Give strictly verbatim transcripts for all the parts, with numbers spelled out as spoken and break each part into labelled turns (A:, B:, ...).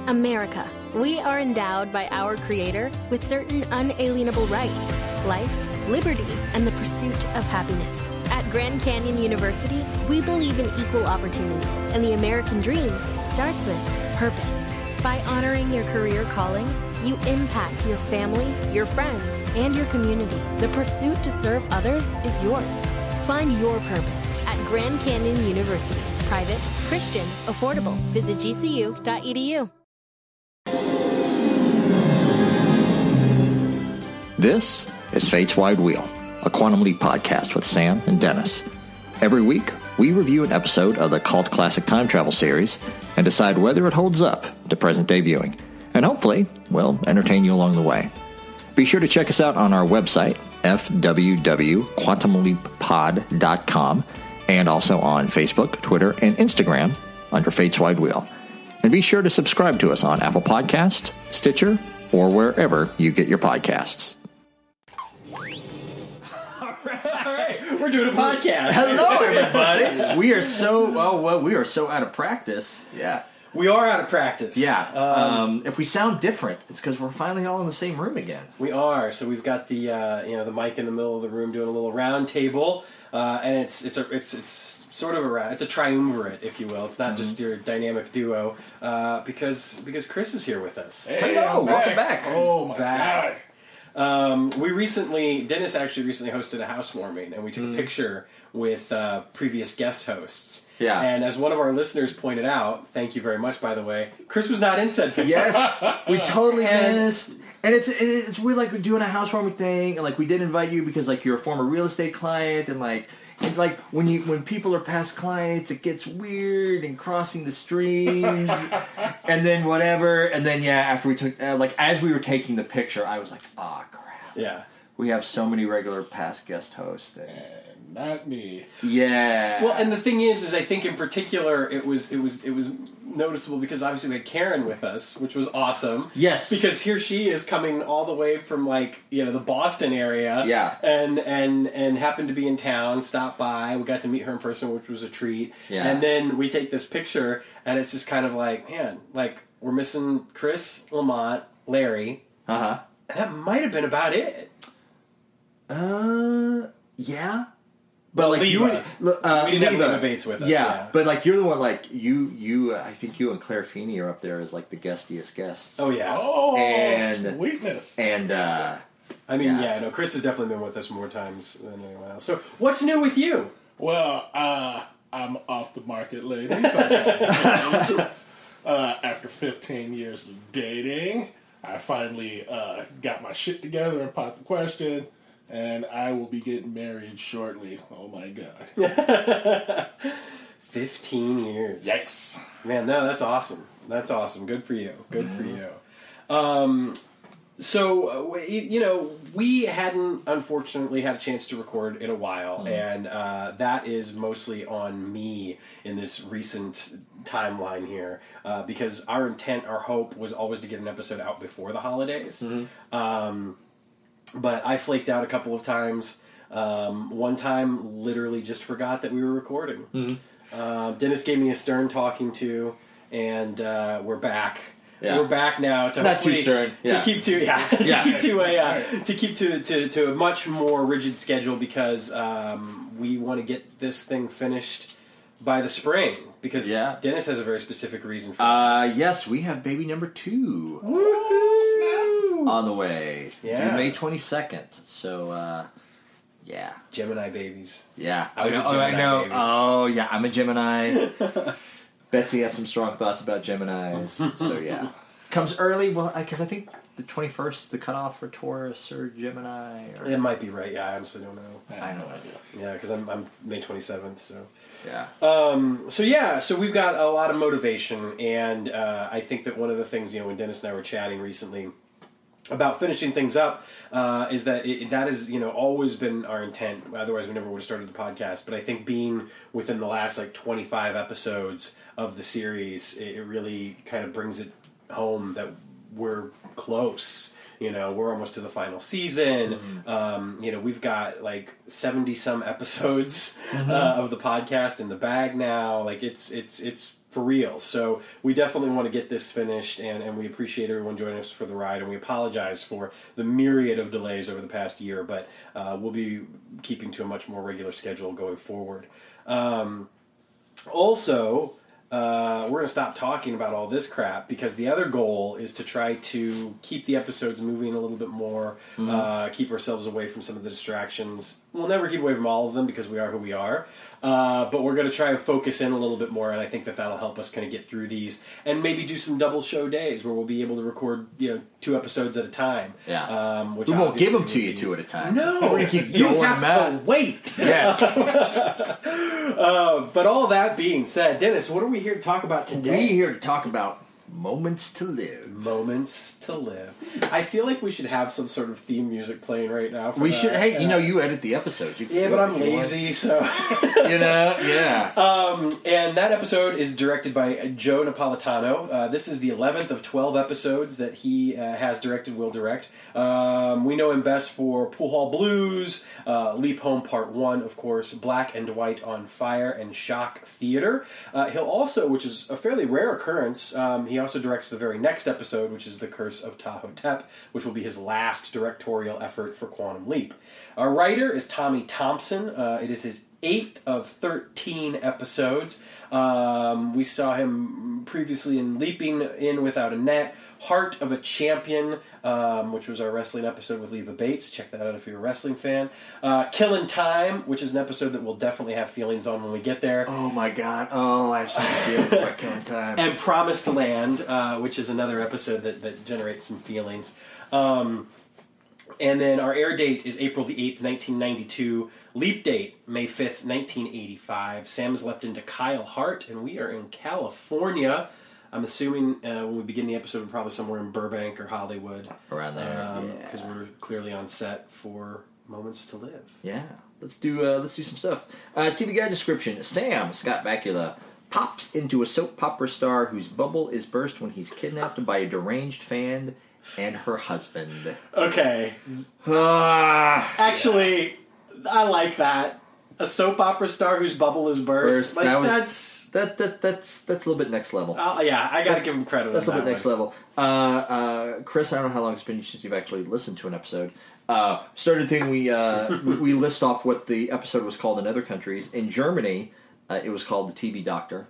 A: America. We are endowed by our Creator with certain unalienable rights: life, liberty, and the pursuit of happiness. At Grand Canyon University, we believe in equal opportunity, and the American dream starts with purpose. By honoring your career calling, you impact your family, your friends, and your community. The pursuit to serve others is yours. Find your purpose at Grand Canyon University. Private, Christian, affordable. Visit g c u dot e d u.
B: This is Fate's Wide Wheel, a Quantum Leap podcast with Sam and Dennis. Every week, we review an episode of the cult classic time travel series and decide whether it holds up to present-day viewing, and hopefully, we'll entertain you along the way. Be sure to check us out on our website, f w w dot quantum leap pod dot com, and also on Facebook, Twitter, and Instagram under Fate's Wide Wheel. And be sure to subscribe to us on Apple Podcasts, Stitcher, or wherever you get your podcasts.
C: All right, we're doing a podcast.
B: Hello, everybody. We are so oh well, we are so out of practice. Yeah,
C: We are out of practice.
B: yeah.
C: Um,
B: Um, if we sound different, it's because we're finally all in the same room again.
C: we are. So we've got the uh, you know the mic in the middle of the room doing a little round table, uh, and it's it's a it's it's sort of a ra- it's a triumvirate, if you will. It's not just your dynamic duo uh, because because Chris is here with us.
D: Hey,
B: Hello,
D: I'm
B: welcome back.
D: Oh my
C: Back.
D: god!
C: Um, we recently, Dennis actually recently hosted a housewarming, and we took a picture with uh, previous guest hosts.
B: Yeah.
C: And as one of our listeners pointed out, thank you very much, by the way, Chris was not in said picture.
B: Yes, we totally
C: And-
B: missed. And it's it's weird, like we're doing a housewarming thing, and like we did invite you because like you're a former real estate client, and like and like when you when people are past clients, it gets weird and crossing the streams, and then whatever, and then yeah, after we took uh, like as we were taking the picture, I was like, ah, crap.
C: Yeah.
B: We have so many regular past guest hosts. And,
D: And not me.
B: yeah.
C: Well, and the thing is, is I think in particular it was it was it was noticeable because obviously we had Karen with us, which was awesome.
B: Yes.
C: Because here she is coming all the way from like you know the Boston area.
B: Yeah.
C: And and and happened to be in town, stopped by. We got to meet her in person, which was a treat.
B: Yeah.
C: And then we take this picture, and it's just kind of like, man, like we're missing Chris, Lamont, Larry.
B: Uh huh.
C: And that might have been about it.
B: Uh, yeah. But
C: Well,
B: like you,
C: Leva.
B: were- uh,
C: We didn't have
B: Leva.
C: Leva Bates with us,
B: Yeah,
C: yeah.
B: but like you're the one. Like you, you. Uh, I think you and Claire Feeney are up there as like the guestiest guests.
C: Oh yeah.
D: Oh,
B: And-
D: sweetness.
B: And uh,
C: I mean,
B: Yeah.
C: yeah, no, Chris has definitely been with us more times than anyone else. So, what's new with you?
D: Well, uh, I'm off the market, ladies. uh, after fifteen years of dating, I finally uh, got my shit together and popped the question, and I will be getting married shortly. Oh my god.
C: Fifteen years.
D: Yikes.
C: Man, no, that's awesome. That's awesome. Good for you. Good for you. Um, so, uh, we- you know, we hadn't, unfortunately, had a chance to record in a while, and uh, that is mostly on me in this recent timeline here, uh, because our intent, our hope was always to get an episode out before the holidays. Um, but I flaked out a couple of times. Um, one time, literally just forgot that we were recording. Uh, Dennis gave me a stern talking to, and uh, we're back.
B: Yeah.
C: We're back now to
B: Not too
C: hopefully-
B: stern, yeah.
C: to keep to yeah, to
B: Yeah.
C: keep to a uh, to keep to, to to a much more rigid schedule because um, we want to get this thing finished by the spring because
B: Yeah.
C: Dennis has a very specific reason for
B: uh, yes, we have baby number two on the way.
C: Yeah.
B: Due May twenty second. So uh, yeah,
C: Gemini babies.
B: yeah.
C: I was a
B: know. Oh, I
C: Gemini
B: know.
C: baby.
B: Oh yeah, I'm a Gemini. Betsy has some strong thoughts about Geminis. So yeah, comes early. Well, because I think the twenty-first is the cutoff for Taurus or Gemini. Or,
C: It might be right. Yeah, I honestly don't know.
D: I
B: I
D: have
B: know.
D: no idea.
C: Yeah, because I'm I'm May twenty-seventh. So.
B: Yeah.
C: Um, so yeah, so we've got a lot of motivation, and uh, I think that one of the things, you know, when Dennis and I were chatting recently about finishing things up, uh, is that it, that has, you know, always been our intent. Otherwise, we never would have started the podcast. But I think being within the last like twenty-five episodes of the series, it, it really kind of brings it home that we're close. You know, we're almost to the final season.
B: Mm-hmm.
C: Um, you know, we've got like seventy some episodes
B: Mm-hmm.
C: uh, of the podcast in the bag now. Like it's it's it's for real. So we definitely want to get this finished, and, and we appreciate everyone joining us for the ride, and we apologize for the myriad of delays over the past year, but uh, we'll be keeping to a much more regular schedule going forward. Um, also, uh, we're going to stop talking about all this crap, because the other goal is to try to keep the episodes moving a little bit more, mm-hmm. uh, keep ourselves away from some of the distractions. We'll never keep away from all of them, because we are who we are. Uh, but we're going to try and focus in a little bit more, and I think that that'll help us kind of get through these, and maybe do some double show days where we'll be able to record, you know, two episodes at a time.
B: Yeah,
C: um, which
B: we won't give them to you two at a time.
C: No,
B: we're going to keep
C: you
B: doling
C: have
B: them
C: to wait.
B: Yes.
C: uh, but all that being said, Dennis, what are we here to talk about today?
B: We're here to talk about moments to live.
C: Moments to live. I feel like we should have some sort of theme music playing right now. For
B: we
C: that.
B: should. Hey,
C: yeah.
B: you know, you edit the episodes. You
C: yeah, but I'm lazy, so
B: you know, yeah.
C: Um, and that episode is directed by Joe Napolitano. Uh, this is the eleventh of twelve episodes that he uh, has directed. Will direct. Um, we know him best for Pool Hall Blues, uh, Leap Home Part One, of course, Black and White on Fire, and Shock Theater. Uh, he'll also, which is a fairly rare occurrence, um, he also directs the very next episode, which is The Curse of Tahotep, which will be his last directorial effort for Quantum Leap. Our writer is Tommy Thompson. Uh, it is his eighth of thirteen episodes. Um, we saw him previously in Leaping In Without a Net, Heart of a Champion, um, which was our wrestling episode with Leva Bates. Check that out if you're a wrestling fan. Uh, Killin' Time, which is an episode that we'll definitely have feelings on when we get there.
B: Oh my god. Oh, I have so many feelings about Killin' Time.
C: And Promised Land, uh, which is another episode that, that generates some feelings. Um, and then our air date is April the eighth, nineteen ninety-two. Leap date, May fifth, nineteen eighty-five. Sam has leapt into Kyle Hart, and we are in California. I'm assuming uh, when we begin the episode, we're probably somewhere in Burbank or Hollywood.
B: Around there,
C: um,
B: yeah.
C: Because we're clearly on set for Moments to Live.
B: Yeah, let's do uh, let's do some stuff. Uh, T V Guide description: Sam Scott Bakula pops into a soap opera star whose bubble is burst when he's kidnapped by a deranged fan and her husband.
C: Okay.
B: Ah,
C: Actually, I like that. A soap opera star whose bubble is burst.
B: Burst,
C: Like,
B: that was-
C: that's...
B: that that that's that's a little bit next level.
C: Uh, yeah, I gotta give him credit.
B: That's a
C: on
B: little
C: that
B: bit next
C: one.
B: level. Uh, uh, Chris, I don't know how long it's been since you've actually listened to an episode. Uh, started thing we, uh, we we list off what the episode was called in other countries. In Germany, uh, it was called The T V Doctor.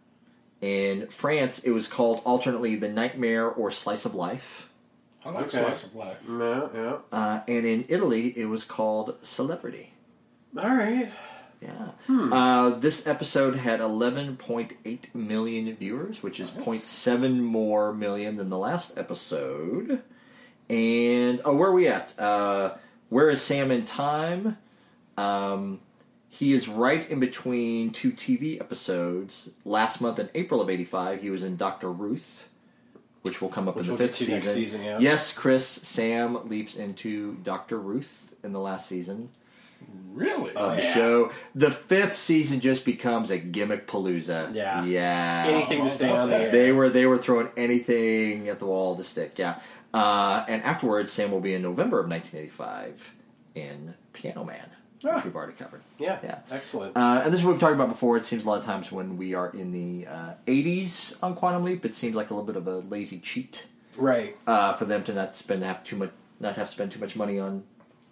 B: In France, it was called alternately The Nightmare or Slice of Life.
D: I like
C: Okay.
D: slice of life.
C: Yeah, yeah.
B: Uh, and in Italy, it was called Celebrity.
C: All right.
B: Yeah.
C: Hmm.
B: Uh, this episode had eleven point eight million viewers, which is
D: Nice.
B: zero point seven more million than the last episode. And, oh, where are we at? Uh, where is Sam in time? Um, he is right in between two T V episodes. Last month in April of eighty-five, he was in Doctor Ruth, which will come up
C: Which
B: in the
C: we'll
B: fifth
C: get to
B: season.
C: next season, yeah.
B: Yes, Chris, Sam leaps into Doctor Ruth in the last season
D: Really?
B: of the
C: yeah.
B: show. The fifth season just becomes a gimmick palooza.
C: Yeah.
B: Yeah.
C: Anything to stay on the air.
B: They were they were throwing anything at the wall to stick. Yeah. Uh, and afterwards, Sam will be in November of nineteen eighty-five in Piano Man, which
C: Ah.
B: we've already covered.
C: Yeah,
B: Yeah.
C: excellent.
B: Uh, and this is what we've talked about before. It seems a lot of times when we are in the uh, eighties on Quantum Leap, it seems like a little bit of a lazy cheat
C: right.
B: uh, for them to not spend have too much, not have to spend too much money on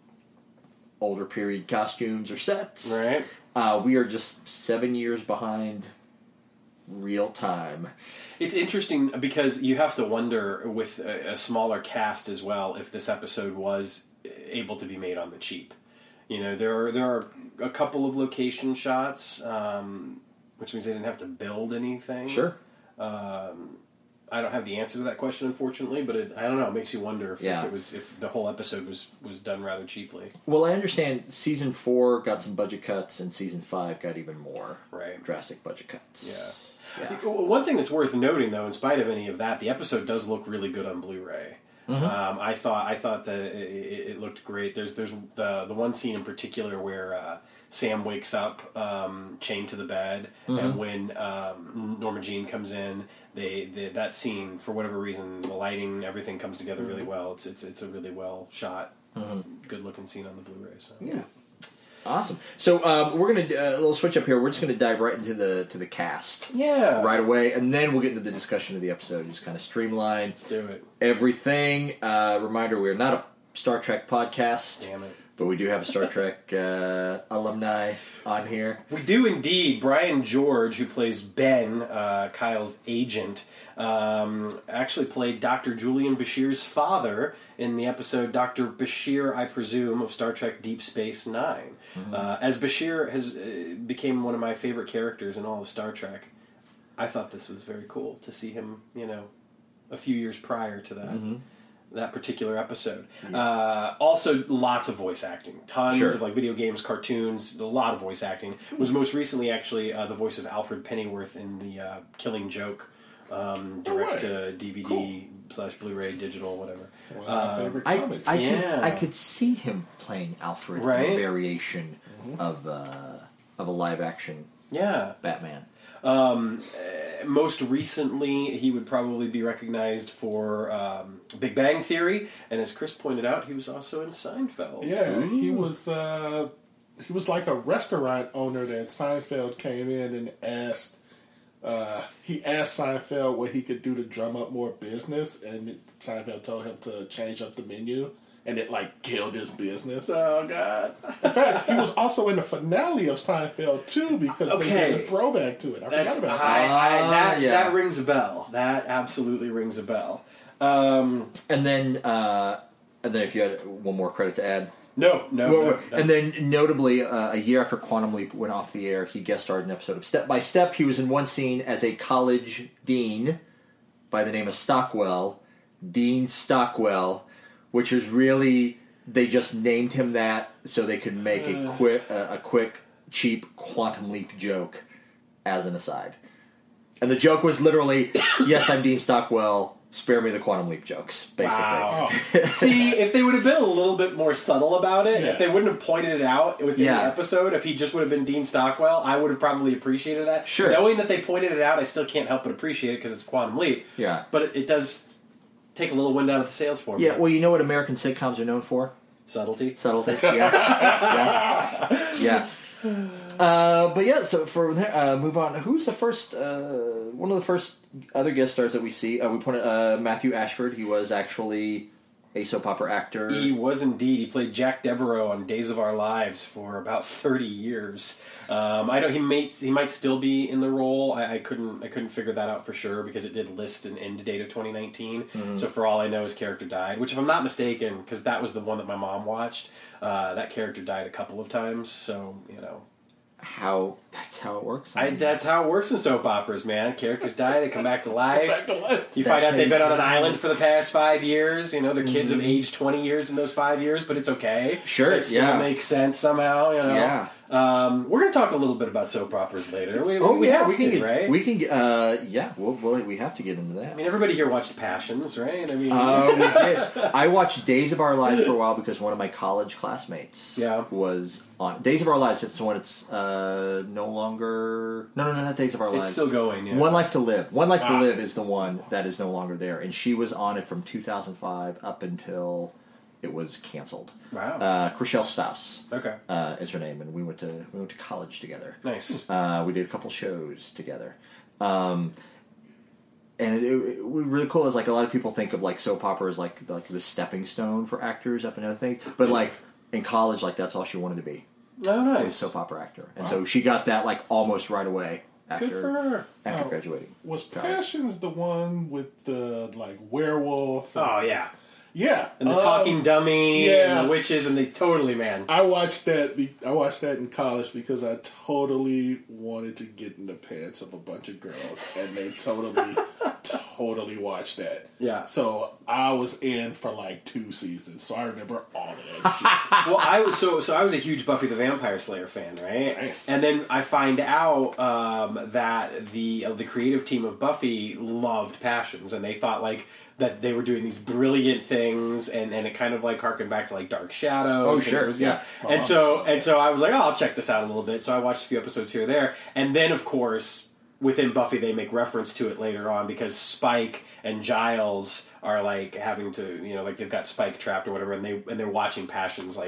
B: older period costumes or sets.
C: Right.
B: Uh, we are just seven years behind real time.
C: It's interesting because you have to wonder with a, a smaller cast as well if this episode was able to be made on the cheap. You know, there are there are a couple of location shots, um, which means they didn't have to build anything.
B: Sure.
C: Um, I don't have the answer to that question, unfortunately, but it, I don't know. It makes you wonder if,
B: Yeah.
C: if it was if the whole episode was, was done rather cheaply.
B: Well, I understand season four got some budget cuts, and season five got even more
C: Right.
B: drastic budget cuts. Yeah. Yeah.
C: One thing that's worth noting, though, in spite of any of that, the episode does look really good on Blu-ray.
B: Mm-hmm.
C: Um, I thought I thought that it, it, it looked great. There's there's the the one scene in particular where uh, Sam wakes up um, chained to the bed,
B: Mm-hmm.
C: and when um, Norma Jean comes in, they, they that scene for whatever reason, the lighting, everything comes together really
B: Mm-hmm.
C: well. It's it's it's a really well shot, good looking scene on the Blu-ray. So
B: Yeah. Awesome. So um, we're going to uh, a little switch up here. We're just going to dive right into the to the cast.
C: Yeah.
B: Right away, and then we'll get into the discussion of the episode. Just kind of streamline
C: Let's do it.
B: everything. Uh, reminder: we are not a Star Trek podcast.
C: Damn it.
B: But we do have a Star Trek uh, alumni on here.
C: We do indeed. Brian George, who plays Ben, uh, Kyle's agent, um, actually played Doctor Julian Bashir's father in the episode Doctor Bashir, I presume, of Star Trek Deep Space Nine. Mm-hmm. Uh, as Bashir has uh, became one of my favorite characters in all of Star Trek, I thought this was very cool to see him, you know, a few years prior to that. Mm-hmm. That particular episode. Yeah. Uh, also, lots of voice acting. Tons sure. of like video games, cartoons, a lot of voice acting. Was most recently actually uh, the voice of Alfred Pennyworth in the uh, Killing Joke um, direct to D V D cool. slash Blu-ray digital, whatever.
D: One of my uh, favorite
B: I,
D: comics.
B: I,
C: yeah.
B: could, I could see him playing Alfred
C: right?
B: in a variation mm-hmm. of uh, of a live action
C: yeah.
B: Batman.
C: Um, uh, most recently, he would probably be recognized for um, Big Bang Theory, and as Chris pointed out, he was also in Seinfeld.
D: Yeah,
C: Ooh.
D: he was. Uh, he was like a restaurant owner that Seinfeld came in and asked. Uh, he asked Seinfeld what he could do to drum up more business, and Seinfeld told him to change up the menu. And it, like, killed his business.
C: Oh, God.
D: In fact, he was also in the finale of Seinfeld, too, because
C: okay.
D: they did a throwback to it. I
C: That's,
D: forgot about
C: I,
D: that.
C: I, that.
B: yeah.
C: That rings a bell. That absolutely rings a bell. Um,
B: and then, uh, and then if you had one more credit to add.
C: No, no,
B: well,
C: no, no.
B: And then, notably, uh, a year after Quantum Leap went off the air, he guest starred in an episode of Step by Step. He was in one scene as a college dean by the name of Stockwell, Dean Stockwell, which is really... They just named him that so they could make a quick, uh, a quick, cheap Quantum Leap joke as an aside. And the joke was literally, yes, I'm Dean Stockwell, spare me the Quantum Leap jokes, basically.
C: Wow. See, if they would have been a little bit more subtle about it,
D: Yeah.
C: if they wouldn't have pointed it out within
B: Yeah.
C: the episode, if he just would have been Dean Stockwell, I would have probably appreciated that.
B: Sure.
C: Knowing that they pointed it out, I still can't help but appreciate it because it's Quantum Leap.
B: Yeah.
C: But it, it does take a little wind out of the sails for me.
B: Yeah, well, you know what American sitcoms are known for?
C: Subtlety.
B: Subtlety, yeah. yeah. yeah. Uh, but yeah, so for there, uh, move on. Who's the first, uh, one of the first other guest stars that we see? Uh, we put uh, Matthew Ashford. He was actually a soap opera actor.
C: He was indeed. He played Jack Devereaux on Days of Our Lives for about thirty years. Um, I know he might he might still be in the role. I, I couldn't I couldn't figure that out for sure because it did list an end date of twenty nineteen. Mm-hmm. So for all I know, his character died. Which, if I'm not mistaken, because that was the one that my mom watched, uh, that character died a couple of times. So you know.
B: How that's how it works.
C: I, that's how it works in soap operas, man. Characters die, they come back to life.
D: Back to life.
C: You
B: That's
C: find out they've been on an
B: how you
C: island for the past five years. You know, their kids
B: Mm-hmm.
C: have aged twenty years in those five years, but it's okay.
B: Sure,
C: it still
B: yeah.
C: makes sense somehow. You know,
B: Yeah.
C: Um, we're going to talk a little bit about soap operas later. We,
B: Oh
C: we
B: yeah,
C: have
B: we can
C: to,
B: get,
C: right?
B: we can get, uh, yeah, we'll, we'll, we have to get into that.
C: I mean, everybody here watched Passions, right? I mean,
B: Uh, we did. I watched Days of Our Lives for a while because one of my college classmates
C: Yeah.
B: was on Days of Our Lives. It's the one. It's uh, no longer. No, no, no, not Days of Our Lives.
C: it's still going. Yeah.
B: One Life to Live. One Life
D: Ah.
B: to Live is the one that is no longer there, and she was on it from two thousand five up until it was canceled.
C: Wow.
B: Uh, Chriselle Staus
C: Okay.
B: uh, is her name, and we went to we went to college together.
C: Nice.
B: Uh, we did a couple shows together. Um, and it, it, it was really cool is like a lot of people think of like soap opera as like like the stepping stone for actors up and other things, but like in college, like that's all she wanted to be,
C: Oh,
B: was a
C: nice.
B: soap opera actor, and so she got that like almost right away after
C: Good for her.
B: after
D: Oh.
B: graduating.
D: Was Passions the one with the, like, werewolf? and-
C: Oh, yeah.
D: Yeah.
C: And the
D: um,
C: talking dummy
D: yeah.
C: and the witches, and they totally, man.
D: I watched that. Be, I watched that in college because I totally wanted to get in the pants of a bunch of girls, and they totally, totally watched that.
C: Yeah.
D: So I was in for like two seasons, so I remember all of that.
C: Well, I was so so I was a huge Buffy the Vampire Slayer fan, right?
D: Nice.
C: And then I find out um, that the uh, the creative team of Buffy loved Passions, and they thought like that they were doing these brilliant things, and, and it kind of like harkened back to like Dark Shadows.
B: Oh,
C: and
B: sure,
C: it was,
B: yeah.
C: And so and so I was like, oh, I'll check this out a little bit. So I watched a few episodes here or there, and then of course within Buffy they make reference to it later on because Spike and Giles are like having to, you know, like they've got Spike trapped or whatever, and they and they're watching Passions like,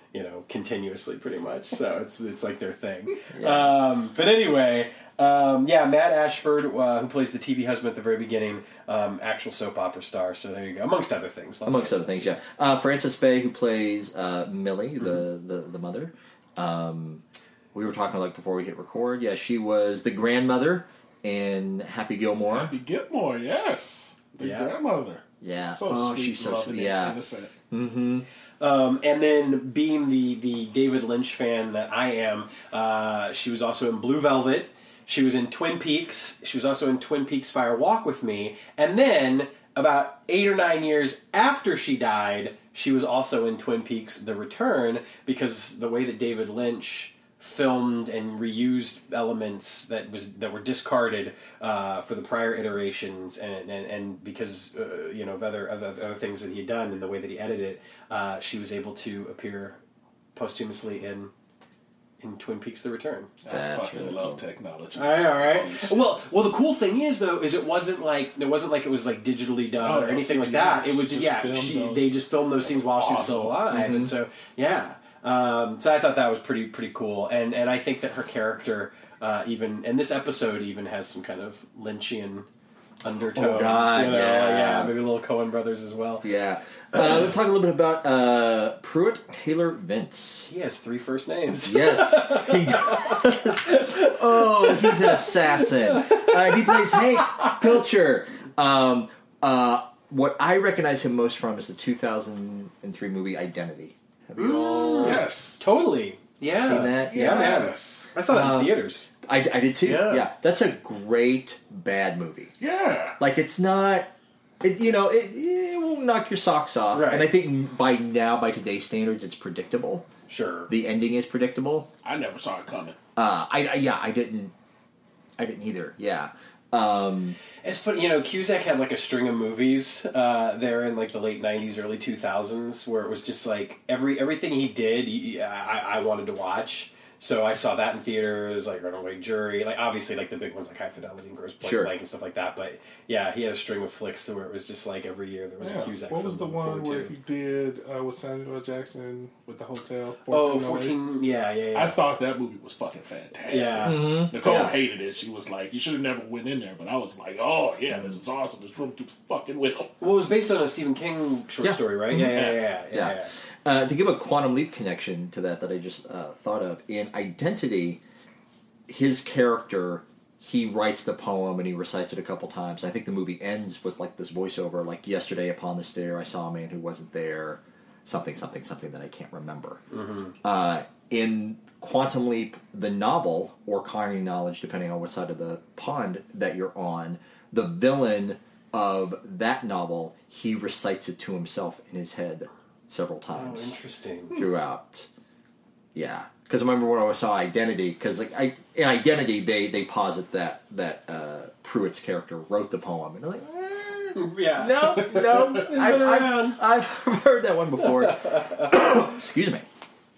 C: you know, continuously, pretty much. So it's it's like their thing. Yeah. Um, but anyway, um, yeah, Matt Ashford, uh, who plays the T V husband at the very beginning, um, actual soap opera star. So there you go, amongst other things.
B: Amongst other things, yeah. Uh, Frances Bay, who plays uh, Millie, the, mm-hmm. the the mother. Um, we were talking like before we hit record. Yeah, she was the grandmother in Happy Gilmore.
D: Happy Gilmore, yes, the yeah. grandmother.
B: Yeah.
D: So
B: oh,
D: sweet,
B: she's so sweet. Yeah.
D: Innocent.
B: Mm-hmm.
C: Um, and then, being the, the David Lynch fan that I am, uh, she was also in Blue Velvet. She was in Twin Peaks. She was also in Twin Peaks Fire Walk with Me. And then, about eight or nine years after she died, she was also in Twin Peaks The Return, because the way that David Lynch filmed and reused elements that was that were discarded uh, for the prior iterations, and and, and because uh, you know of other, other other things that he had done and the way that he edited it, uh, she was able to appear posthumously in in Twin Peaks: The Return.
D: I That's fucking really love cool. technology.
C: All right, all right. Well, well, the cool thing is though, is it wasn't like it wasn't like it was like digitally done oh, or anything like that. It was just, just yeah, she, they just filmed those scenes while awesome. she was still alive, mm-hmm. and so yeah. Um, so I thought that was pretty pretty cool, and and I think that her character uh, even and this episode even has some kind of Lynchian undertones.
B: Oh God,
C: you know?
B: yeah,
C: yeah, maybe a little Coen Brothers as well.
B: Yeah, uh, we'll talk a little bit about uh, Pruitt Taylor Vince.
C: He has three first names.
B: Yes, he does. Oh, he's an assassin. Uh, he plays Hank Pilcher. Um, uh, what I recognize him most from is the two thousand three movie Identity. Have you all
D: yes,
C: totally. Yeah,
B: seen that?
C: Yeah,
D: yeah
C: man. I saw that
B: um,
C: in theaters.
B: I, I did too.
C: Yeah.
B: yeah, that's a great bad movie.
D: Yeah,
B: like it's not. It, you know, it, it will knock your socks off,
C: right.
B: and I think by now, by today's standards, it's predictable.
C: Sure,
B: the ending is predictable.
D: I never saw it coming.
B: Uh, I, I yeah, I didn't. I didn't either. Yeah. Um,
C: it's funny, you know, Cusack had like a string of movies uh, there in like the late nineties, early two thousands, where it was just like every everything he did, he, I, I wanted to watch. So I saw that in theaters, like Runaway Jury, like obviously like the big ones like High Fidelity and Gross Point
B: sure.
C: Blank and stuff like that. But yeah, he had a string of flicks where it was just like every year there was
D: yeah.
C: a Cusack.
D: What was the one where
C: to.
D: he did uh, with Samuel L. Jackson with the hotel?
C: Oh, fourteen, yeah, yeah, yeah.
D: I thought that movie was fucking fantastic.
C: Yeah.
B: Mm-hmm.
D: Nicole
B: yeah.
D: hated it. She was like, "You should have never went in there." But I was like, "Oh yeah, this is awesome. This room keeps fucking with him."
C: Well, it was based on a Stephen King short
B: yeah.
C: story, right?
B: Mm-hmm.
C: Yeah, yeah, yeah, yeah.
B: yeah.
C: yeah, yeah.
B: Uh, to give a Quantum Leap connection to that that I just uh, thought of, in Identity, his character, he writes the poem and he recites it a couple times. I think the movie ends with like this voiceover, like, "Yesterday upon the stair I saw a man who wasn't there," something, something, something that I can't remember.
C: Mm-hmm.
B: Uh, in Quantum Leap, the novel, or Carney Knowledge, depending on what side of the pond that you're on, the villain of that novel, he recites it to himself in his head several times.
C: Oh, interesting.
B: Throughout. Yeah. Because I remember when I saw Identity, because like I, in Identity, they, they posit that that uh, Pruitt's character wrote the poem. And I'm like, eh,
C: yeah.
B: no, no. I've, I've, I've heard that one before. Excuse me.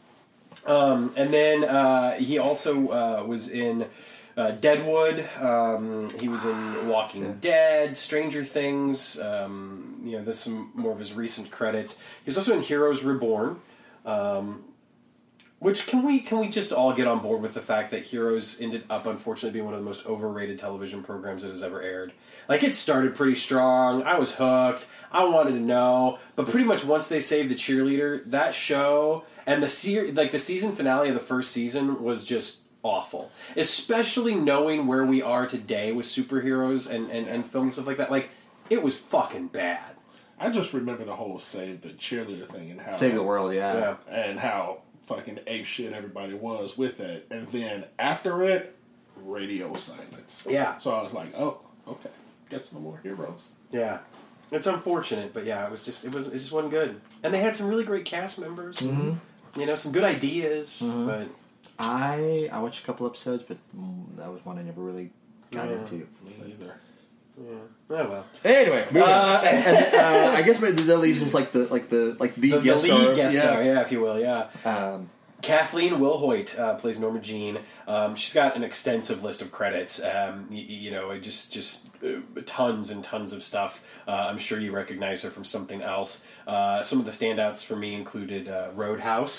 C: Um, and then uh, he also uh, was in uh, Deadwood. Um, he was in Walking yeah. Dead, Stranger Things. Um, you know, there's some more of his recent credits. He was also in Heroes Reborn. Um, which can we can we just all get on board with the fact that Heroes ended up unfortunately being one of the most overrated television programs that has ever aired. Like, it started pretty strong. I was hooked. I wanted to know, but pretty much once they saved the cheerleader, that show and the se- like the season finale of the first season was just awful. Especially knowing where we are today with superheroes and, and, and films and stuff like that. Like, it was fucking bad.
D: I just remember the whole save the cheerleader thing and how
B: Save the world, yeah.
C: yeah.
D: And how fucking ape shit everybody was with it. And then after it, radio silence.
C: Yeah.
D: So I was like, oh, okay. Guess no more Heroes.
C: Yeah. It's unfortunate, but yeah, it was just it was it just wasn't good. And they had some really great cast members. Mm-hmm. You know, some good ideas, mm-hmm. but
B: I I watched a couple episodes, but that was one I never really got
C: yeah.
B: into.
D: Me either.
C: Yeah. Oh well.
B: Anyway, uh, and, uh, I guess that leaves us like the like the like the,
C: the,
B: guest
C: the lead
B: star,
C: guest
B: yeah.
C: star, yeah, if you will, yeah.
B: Um,
C: Kathleen Wilhoit uh, plays Norma Jean. Um, she's got an extensive list of credits. Um, you, you know, just just uh, tons and tons of stuff. Uh, I'm sure you recognize her from something else. Uh, some of the standouts for me included uh, Roadhouse.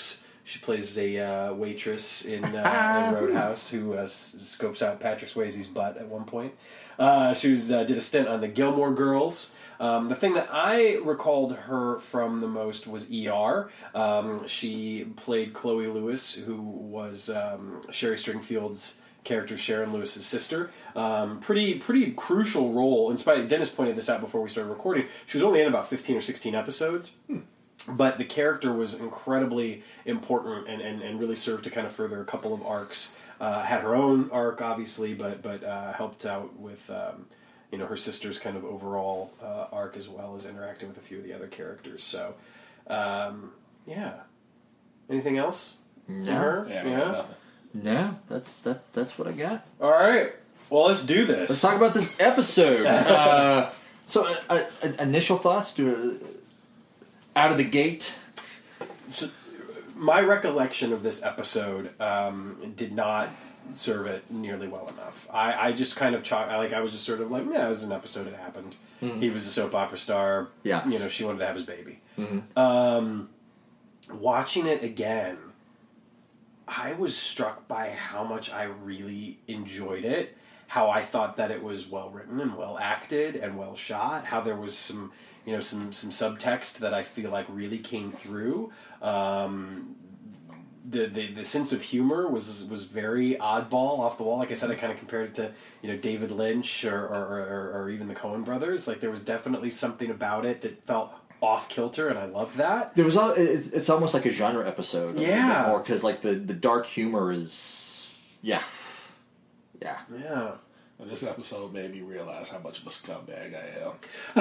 C: She plays a uh, waitress in, uh, in Roadhouse who uh, s- scopes out Patrick Swayze's butt at one point. Uh, she was, uh, did a stint on the Gilmore Girls. Um, the thing that I recalled her from the most was E R. Um, she played Chloe Lewis, who was um, Sherry Stringfield's character, Sharon Lewis's sister. Um, pretty pretty crucial role. In spite, Dennis pointed this out before we started recording. She was only in about fifteen or sixteen episodes. Hmm. But the character was incredibly important and, and, and really served to kind of further a couple of arcs. Uh, had her own arc, obviously, but but uh, helped out with um, you know her sister's kind of overall uh, arc, as well as interacting with a few of the other characters. So, um, yeah. Anything else
B: No.
C: from her?
D: Yeah, yeah. Nothing.
B: No, that's that. That's what I got.
C: All right. Well, let's do this.
B: Let's talk about this episode. uh, so, uh, uh, initial thoughts? Do uh, out of the gate.
C: So, my recollection of this episode um, did not serve it nearly well enough. I, I just kind of chalk, I, like I was just sort of like, yeah, it was an episode. It happened. Mm-hmm. He was a soap opera star.
B: Yeah,
C: you know, she wanted to have his baby.
B: Mm-hmm.
C: Um, watching it again, I was struck by how much I really enjoyed it. How I thought that it was well written and well acted and well shot. How there was some, you know, some some subtext that I feel like really came through. Um, the, the the sense of humor was was very oddball, off the wall. Like I said, I kind of compared it to, you know, David Lynch or or, or or even the Coen brothers. Like there was definitely something about it that felt off kilter, and I loved that.
B: There was al- it's it's almost like a genre episode.
C: Yeah,
B: more because like the, the dark humor is yeah, yeah,
C: yeah.
D: And this episode made me realize how much of a scumbag I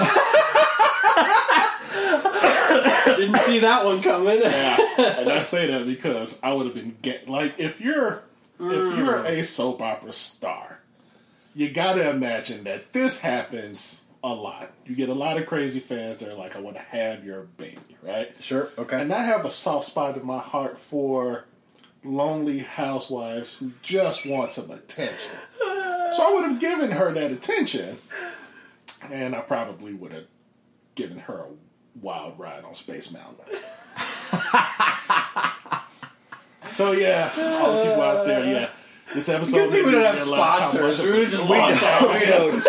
C: am. Didn't see that one coming.
D: Yeah, and I say that because I would have been get like if you're mm. if you're a soap opera star, you got to imagine that this happens a lot. You get a lot of crazy fans that are like, I want to have your baby, right?
C: Sure, okay.
D: And I have a soft spot in my heart for lonely housewives who just want some attention. So I would have given her that attention, and I probably would have given her a wild ride on Space Mountain. So yeah, all the people out there, yeah. This episode.
C: Good thing we don't have sponsors. We would have just lost out.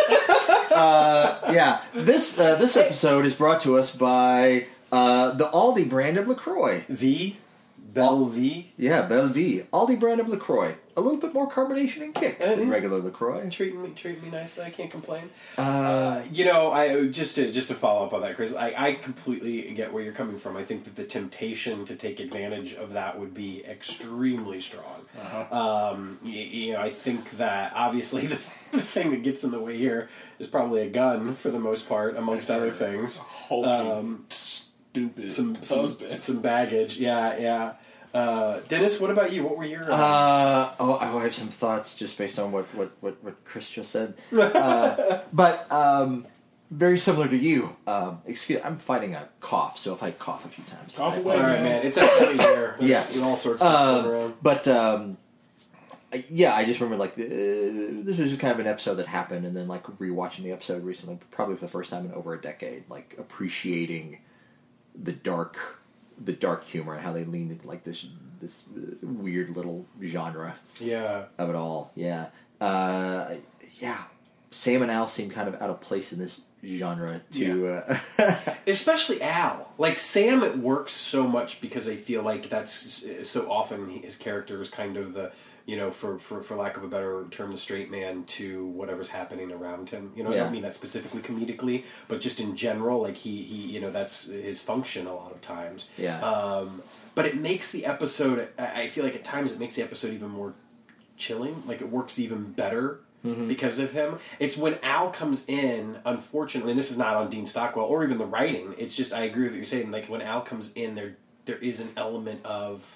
B: uh, yeah, this uh, this episode is brought to us by uh, the Aldi brand of LaCroix.
C: The Bellevue?
B: Yeah, Bellevue. Aldi brand of LaCroix. A little bit more carbonation and kick
C: uh,
B: than regular LaCroix.
C: Treating me, treating me nicely. I can't complain.
B: Uh,
C: uh, you know, I just to just to follow up on that, Chris. I, I completely get where you're coming from. I think that the temptation to take advantage of that would be extremely strong. Uh-huh. Um, you, you know, I think that obviously the, the thing that gets in the way here is probably a gun for the most part, amongst other things.
D: Um, stupid
C: some, some some baggage. Yeah, yeah. Uh, Dennis, what about you? What were your... Uh...
B: Uh, oh, I have some thoughts just based on what, what, what, what Chris just said. Uh, but um, very similar to you. Um, excuse I'm fighting a cough, so if I cough a few times...
D: Cough away,
C: Sorry, man. man. It's that time of year. There's
B: yeah.
C: all sorts of stuff
B: um,
C: going around.
B: But, um, yeah, I just remember, like, uh, this was just kind of an episode that happened, and then, like, rewatching the episode recently, probably for the first time in over a decade, like, appreciating the dark... the dark humor and how they leaned into like this this weird little genre
C: yeah
B: of it all. Yeah, uh, yeah. Sam and Al seem kind of out of place in this genre too.
C: Yeah.
B: Uh,
C: Especially Al. Like Sam, it works so much because I feel like that's so often his character is kind of the, you know, for, for, for lack of a better term, the straight man to whatever's happening around him. You know,
B: yeah.
C: I don't mean that specifically comedically, but just in general, like he, he you know, that's his function a lot of times.
B: Yeah.
C: Um, but it makes the episode, I feel like at times it makes the episode even more chilling. Like it works even better mm-hmm. because of him. It's when Al comes in, unfortunately, and this is not on Dean Stockwell or even the writing, it's just, I agree with what you're saying, like when Al comes in, there there is an element of...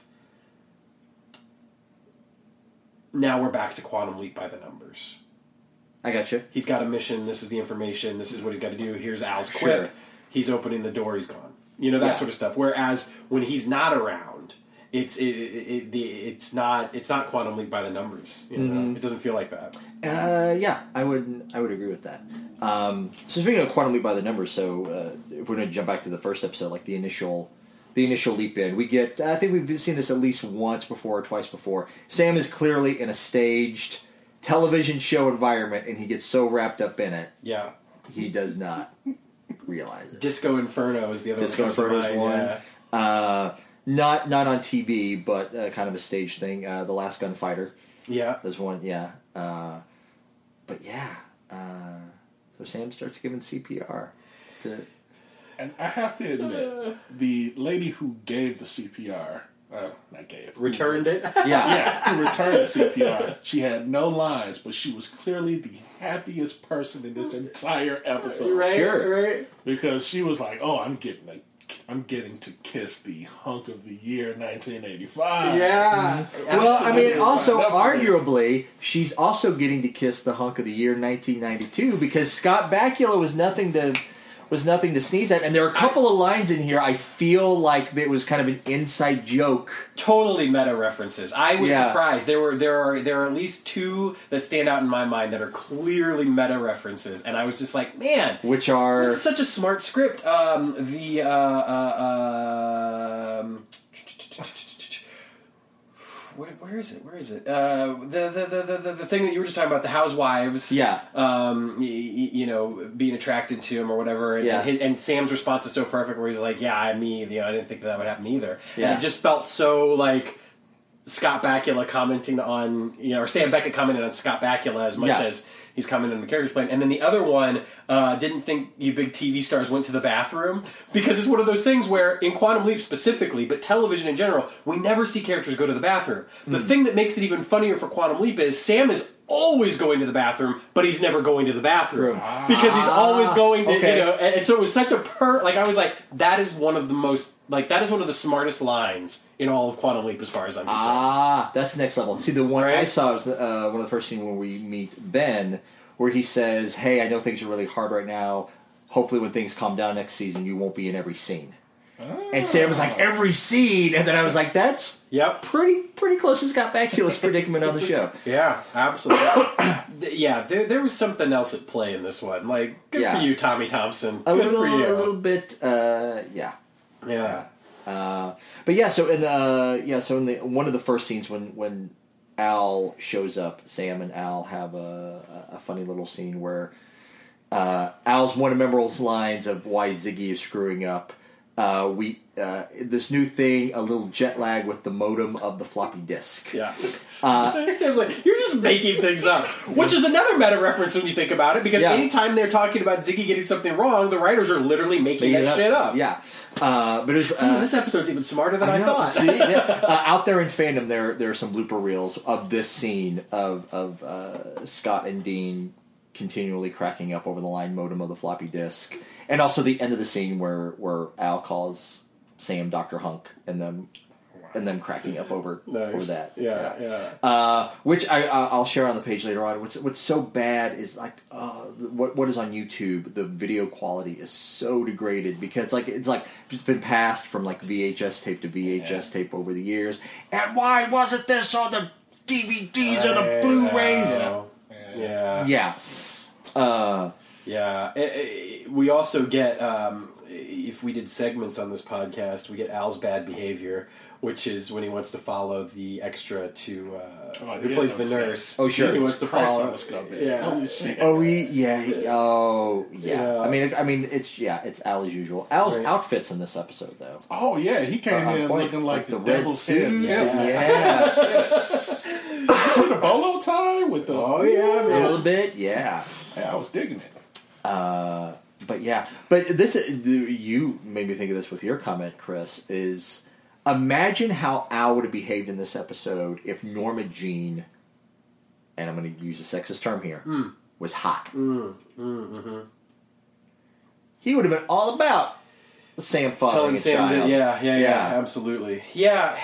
C: Now we're back to Quantum Leap by the numbers.
B: I got you.
C: He's got a mission. This is the information. This is what he's got to do. Here's Al's quip.
B: Sure.
C: He's opening the door. He's gone. You know, that
B: yeah.
C: sort of stuff. Whereas when he's not around, it's it, it, it, it's not it's not Quantum Leap by the numbers. You know? Mm-hmm. It doesn't feel like that.
B: Uh, yeah, I would I would agree with that. Um, so speaking of Quantum Leap by the numbers, so uh, if we're going to jump back to the first episode, like the initial the initial leap in. We get, I think we've seen this at least once before or twice before. Sam is clearly in a staged television show environment, and he gets so wrapped up in it,
C: Yeah.
B: he does not realize it.
C: Disco Inferno is the other
B: Disco
C: one. that comes to
B: Inferno is
C: mind,
B: one.
C: yeah.
B: Uh, not not on T V, but uh, kind of a stage thing. Uh, the Last Gunfighter.
C: Yeah.
B: There's one, yeah. Uh, but yeah, uh, so Sam starts giving C P R to.
D: And I have to admit, the lady who gave the C P R, uh, not gave,
C: Returned
D: was,
C: it?
B: Yeah.
D: Yeah, who returned the C P R. She had no lines, but she was clearly the happiest person in this entire episode.
C: Right,
B: Sure.
C: right.
D: Because she was like, "Oh, I'm getting a, I'm getting to kiss the hunk of the year nineteen eighty-five."
C: Yeah.
B: Well, I mean,
D: Absolutely.
B: also,
D: Sign up for this.
B: arguably, she's also getting to kiss the hunk of the year nineteen ninety-two because Scott Bakula was nothing to was nothing to sneeze at. And there are a couple of lines in here I feel like it was kind of an inside joke.
C: Totally meta references. I was
B: Yeah.
C: surprised. There were there are there are at least two that stand out in my mind that are clearly meta references, and I was just like, man,
B: Which
C: this
B: are...
C: is such a smart script. Um, the uh, uh, um, where, where is it? Where is it? Uh, the, the, the, the, the thing that you were just talking about, the housewives.
B: Yeah.
C: Um, y- y- you know, being attracted to him or whatever. And,
B: Yeah.
C: and, his, and Sam's response is so perfect where he's like, yeah, I me, you know, I didn't think that would happen either.
B: Yeah.
C: And it just felt so like Scott Bakula commenting on, you know, or Sam Beckett commenting on Scott Bakula as much
B: Yeah.
C: as he's commenting on the character's playing. And then the other one, uh, didn't think you big T V stars went to the bathroom, because it's one of those things where in Quantum Leap specifically, but television in general, we never see characters go to the bathroom. The
B: Hmm.
C: thing that makes it even funnier for Quantum Leap is Sam is always going to the bathroom, but he's never going to the bathroom because he's always going to,
B: okay.
C: you know, and, and so it was such a per, like I was like, that is one of the most, like that is one of the smartest lines in all of Quantum Leap as far as I'm concerned.
B: Ah, that's next level. See, the one I
C: Right?
B: saw was uh, one of the first scenes where we meet Ben, where he says, "Hey, I know things are really hard right now. Hopefully when things calm down next season, you won't be in every scene."
D: Oh.
B: And Sam was like, "Every scene," and then I was like, "That's
C: Yep.
B: pretty pretty close to Scott Bakula's predicament on the show."
C: Yeah, absolutely. yeah, there, there was something else at play in this one. Like, good
B: Yeah.
C: for you, Tommy Thompson.
B: A
C: Good
B: little,
C: for you.
B: a little bit, uh, yeah.
C: Yeah.
B: Uh, but yeah, so in the uh, yeah, so in the one of the first scenes when when Al shows up, Sam and Al have a, a funny little scene where uh, Al's one of Emerald's lines of why Ziggy is screwing up. Uh, we uh, this new thing, a little jet lag with the modem of the floppy disk.
C: Yeah.
B: Uh,
C: It seems like you're just making things up, which is another meta reference when you think about it, because
B: Yeah.
C: anytime they're talking about Ziggy getting something wrong, the writers are literally making
B: Made it
C: that
B: up.
C: shit up.
B: Yeah, uh, but it was,
C: Dude,
B: uh,
C: this episode's even smarter than I,
B: know,
C: thought.
B: See, yeah. uh, out there in fandom, there there are some blooper reels of this scene of of uh, Scott and Dean continually cracking up over the line modem of the floppy disk, and also the end of the scene where where Al calls Sam Doctor Hunk, and them and them cracking up over
C: Nice.
B: over that.
C: Yeah, yeah.
B: Uh, which I uh, I'll share on the page later on. What's what's so bad is like uh, what what is on YouTube. The video quality is so degraded because like it's like it's been passed from like V H S tape to V H S tape over the years. And why wasn't this on the D V Ds or the
C: I
B: Blu-rays?
C: know. Yeah.
B: Yeah. Uh,
C: Yeah. It- it- we also get, um, if we did segments on this podcast, we get Al's bad behavior, which is when he wants to follow the extra to, uh,
D: Oh, I
C: who
D: did
C: plays the
D: notice that.
C: nurse.
B: Oh, sure.
C: He wants to
D: Christ,
C: follow.
D: that was scumbag.
C: Yeah.
D: Holy shit.
B: oh, he, yeah. He, oh, yeah.
C: Yeah.
B: I mean, I mean, it's yeah, it's Al as usual. Al's
C: Right.
B: outfits in this episode, though.
D: Oh yeah, he came
B: Uh,
D: in
B: quite-
D: looking like, the,
B: the red
D: devil's
B: suit.
D: head.
B: Yeah,
D: Yeah.
B: yeah.
D: See the bolo tie with the.
C: Oh, yeah,
B: a little bit, yeah.
D: Yeah, I was digging it.
B: Uh, but yeah, but this you made me think of this with your comment, Chris. Is imagine how Al would have behaved in this episode if Norma Jean, and I'm going to use a sexist term here,
C: Mm.
B: was hot.
C: Mm, mm, mm-hmm.
B: He would have been all about Sam following
C: Telling
B: a
C: Sam
B: child.
C: that, yeah, yeah, yeah,
B: Yeah.
C: absolutely. Yeah.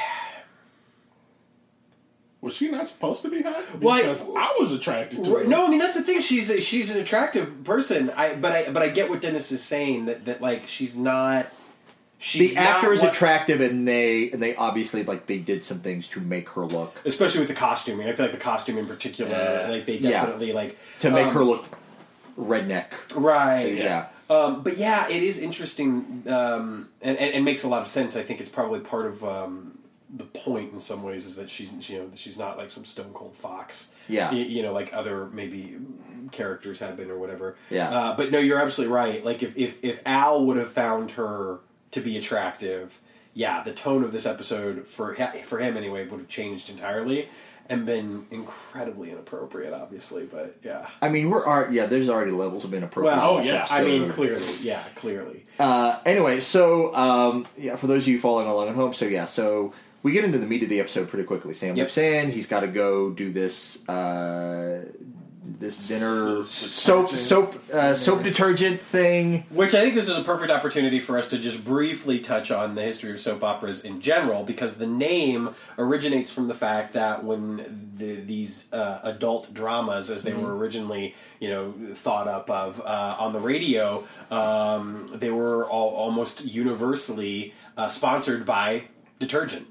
D: Was she not supposed to be hot?
C: Well, I-
D: Because I, was attracted to her.
C: No, I mean that's the thing. She's a, she's an attractive person. I but I but I get what Dennis is saying that, that like she's not. She's
B: The actor
C: not
B: is
C: what-
B: attractive, and they and they obviously like they did some things to make her look
C: especially with the costuming. I feel like the costume in particular,
B: Uh,
C: like they
B: yeah.
C: definitely like
B: to make
C: um,
B: her look redneck.
C: right.
B: Yeah.
C: Um, but yeah, it is interesting, um, and, and, and makes a lot of sense. I think it's probably part of um, the point in some ways is that she's you know she's not like some stone cold fox.
B: Yeah.
C: You, you know, like other maybe characters have been or whatever.
B: Yeah.
C: Uh, but no, you're absolutely right. Like if, if, if Al would have found her to be attractive, yeah, the tone of this episode for for him anyway would have changed entirely and been incredibly inappropriate, obviously. But yeah,
B: I mean, we're art. Yeah, there's already levels of inappropriate.
C: well,
D: Oh,
B: in this
D: yeah.
C: I
B: episode.
C: mean, clearly, yeah, clearly.
B: Uh, anyway, so um, yeah, for those of you following along at home, so yeah, so we get into the meat of the episode pretty quickly. Sam
C: Yep.
B: lips in. He's got to go do this uh, this dinner
D: S-
B: soap
D: detergent.
B: soap uh, soap detergent thing.
C: Which I think this is a perfect opportunity for us to just briefly touch on the history of soap operas in general, because the name originates from the fact that when the, these uh, adult dramas, as they were originally, you know, thought up of uh, on the radio, um, they were all, almost universally uh, sponsored by detergent.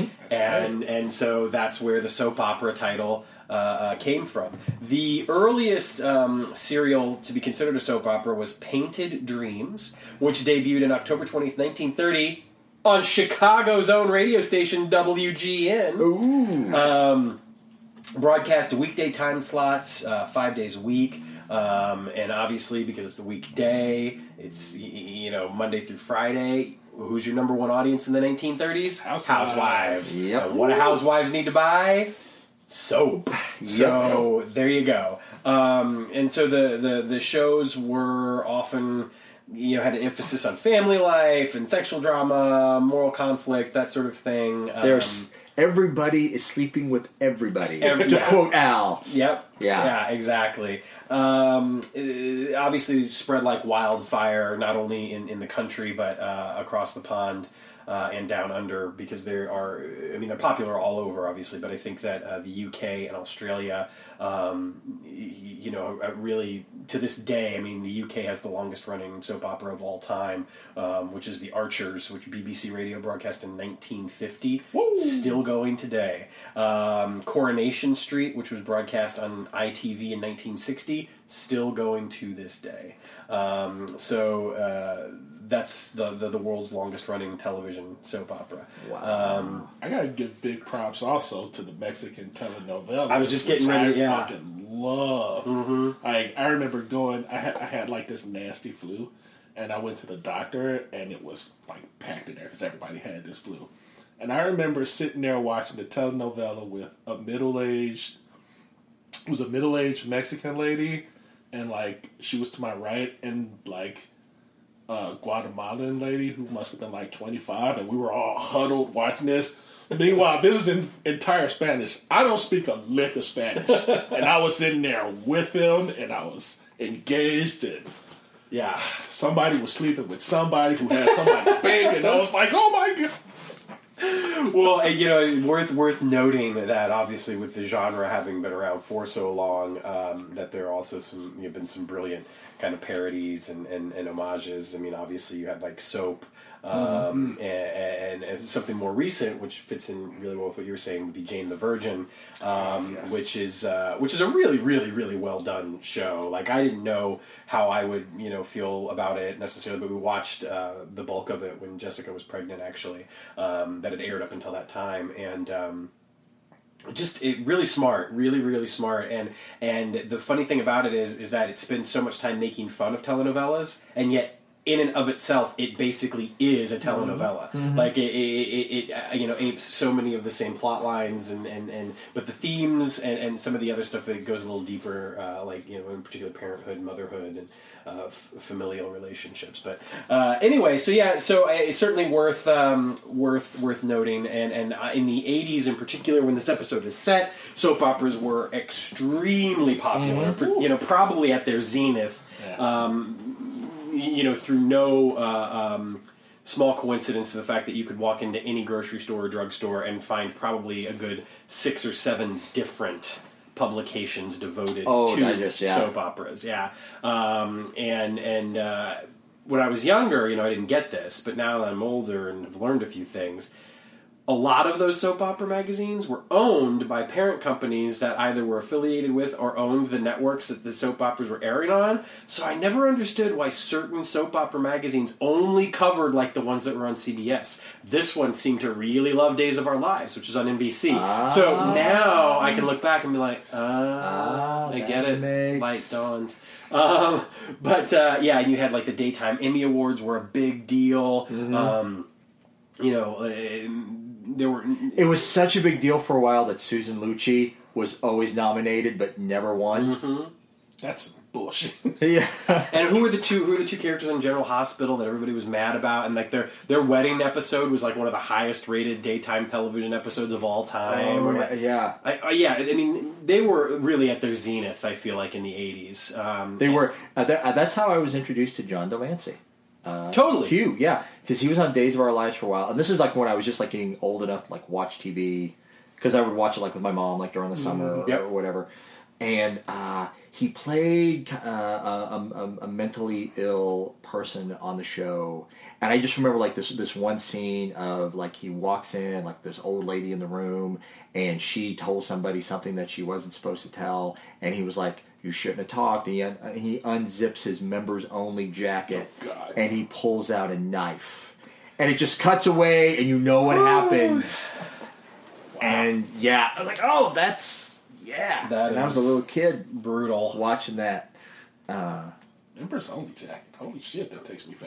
C: And and so that's where the soap opera title uh, uh, came from. The earliest um, serial to be considered a soap opera was Painted Dreams, which debuted on October twentieth, nineteen thirty on Chicago's own radio station, W G N.
B: Ooh,
C: Um, broadcast weekday time slots, uh, five days a week. Um, and obviously, because it's a weekday, it's, y- y- you know, Monday through Friday. Who's your number one audience in the nineteen thirties?
D: Housewives.
C: Housewives.
B: Yep.
C: And what do housewives need to buy? Soap. So there you go. Um, and so the, the, the shows were often, you know, had an emphasis on family life and sexual drama, moral conflict, that sort of thing. Um,
B: there's everybody is sleeping with everybody.
C: Every-
B: to
C: yeah.
B: quote Al.
C: Yep.
B: Yeah.
C: Yeah, exactly. Um, it- obviously, spread like wildfire, not only in, in the country, but uh, across the pond uh, and down under, because there are, I mean, they're popular all over, obviously, but I think that uh, the U K and Australia, um, y- you know, uh, really, to this day, I mean, the U K has the longest running soap opera of all time, um, which is The Archers, which B B C Radio broadcast in nineteen fifty.
D: Woo!
C: Still going today. Um, Coronation Street, which was broadcast on I T V in nineteen sixty, still going to this day. Um, so uh, that's the, the the world's longest running television soap opera.
B: Wow.
C: Um,
D: I gotta give big props also to the Mexican telenovelas.
C: I was just getting
D: which
C: ready,
D: I
C: yeah.
D: fucking love. Mm-hmm. I I remember going. I had I had like this nasty flu, and I went to the doctor, and it was like packed in there because everybody had this flu. And I remember sitting there watching the telenovela with a middle aged, it was a middle aged Mexican lady, and like she was to my right, and like a Guatemalan lady who must have been like twenty-five, and we were all huddled watching this. Meanwhile, this is in entire Spanish. I don't speak a lick of Spanish, and I was in there with them, and I was engaged, and
C: yeah.
D: somebody was sleeping with somebody who had somebody big, and I was like, oh my god.
C: Well, and, you know, worth worth noting that obviously with the genre having been around for so long, um, that there are also some you know, been some brilliant kind of parodies and, and, and homages. I mean, obviously you had like Soap, um, and, and, and something more recent, which fits in really well with what you were saying, would be Jane the Virgin, um,
D: Yes.
C: which is uh, which is a really, really, really well done show. Like I didn't know how I would you know feel about it necessarily, but we watched uh, the bulk of it when Jessica was pregnant. Actually, um, that had aired up until that time, and. Um, Just it, really smart, really, really smart, and and the funny thing about it is is that it spends so much time making fun of telenovelas, and yet in and of itself, it basically is a telenovela. Mm-hmm. Like it, it, it, it uh, you know, apes so many of the same plot lines, and, and, and but the themes and, and some of the other stuff that goes a little deeper, uh, like you know, in particular parenthood, motherhood, and uh, f- familial relationships. But uh, anyway, so yeah, so uh, it's certainly worth um, worth worth noting. And and uh, in the eighties, in particular, when this episode is set, soap operas were extremely popular. Mm-hmm. You know, probably at their zenith.
D: Yeah.
C: Um, you know, through no uh, um, small coincidence to the fact that you could walk into any grocery store or drugstore and find probably a good six or seven different publications devoted
B: Oh,
C: to
B: digest, yeah.
C: soap operas. Yeah. Um, and and uh, when I was younger, you know, I didn't get this, but now that I'm older and have learned a few things, a lot of those soap opera magazines were owned by parent companies that either were affiliated with or owned the networks that the soap operas were airing on. So I never understood why certain soap opera magazines only covered like the ones that were on C B S. This one seemed to really love Days of Our Lives, which was on N B C. Ah. So now I can look back and be like, ah, ah I get it. Makes... Light dawns. Um, but uh, yeah, and you had like the daytime Emmy Awards were a big deal. Mm-hmm. Um, you know, uh, there were.
B: It was such a big deal for a while that Susan Lucci was always nominated but never won.
C: Mm-hmm.
D: That's bullshit.
B: Yeah.
C: And who were the two? Who were the two characters in General Hospital that everybody was mad about? And like their their wedding episode was like one of the highest rated daytime television episodes of all time.
B: Oh,
C: like,
B: yeah.
C: I, I, yeah. I mean, they were really at their zenith. I feel like in the eighties. Um,
B: they were. Uh, that, uh, that's how I was introduced to John Delancey.
C: Uh, totally.
B: Hugh, yeah, because he was on Days of Our Lives for a while, and this is like when I was just like getting old enough to like watch T V, because I would watch it like with my mom, like during the summer
C: mm, yep.
B: or whatever. And uh, he played uh, a, a, a mentally ill person on the show, and I just remember like this this one scene of like he walks in, like this old lady in the room, and she told somebody something that she wasn't supposed to tell, and he was like, "You shouldn't have talked." And he, un- he unzips his members-only jacket,
D: oh,
B: and he pulls out a knife. And it just cuts away, and you know what happens. Wow. And, yeah, I was like, oh, that's, yeah.
C: That
B: and I was a little kid
C: brutal
B: watching that. Uh,
D: members-only jacket. Holy shit, that takes me back.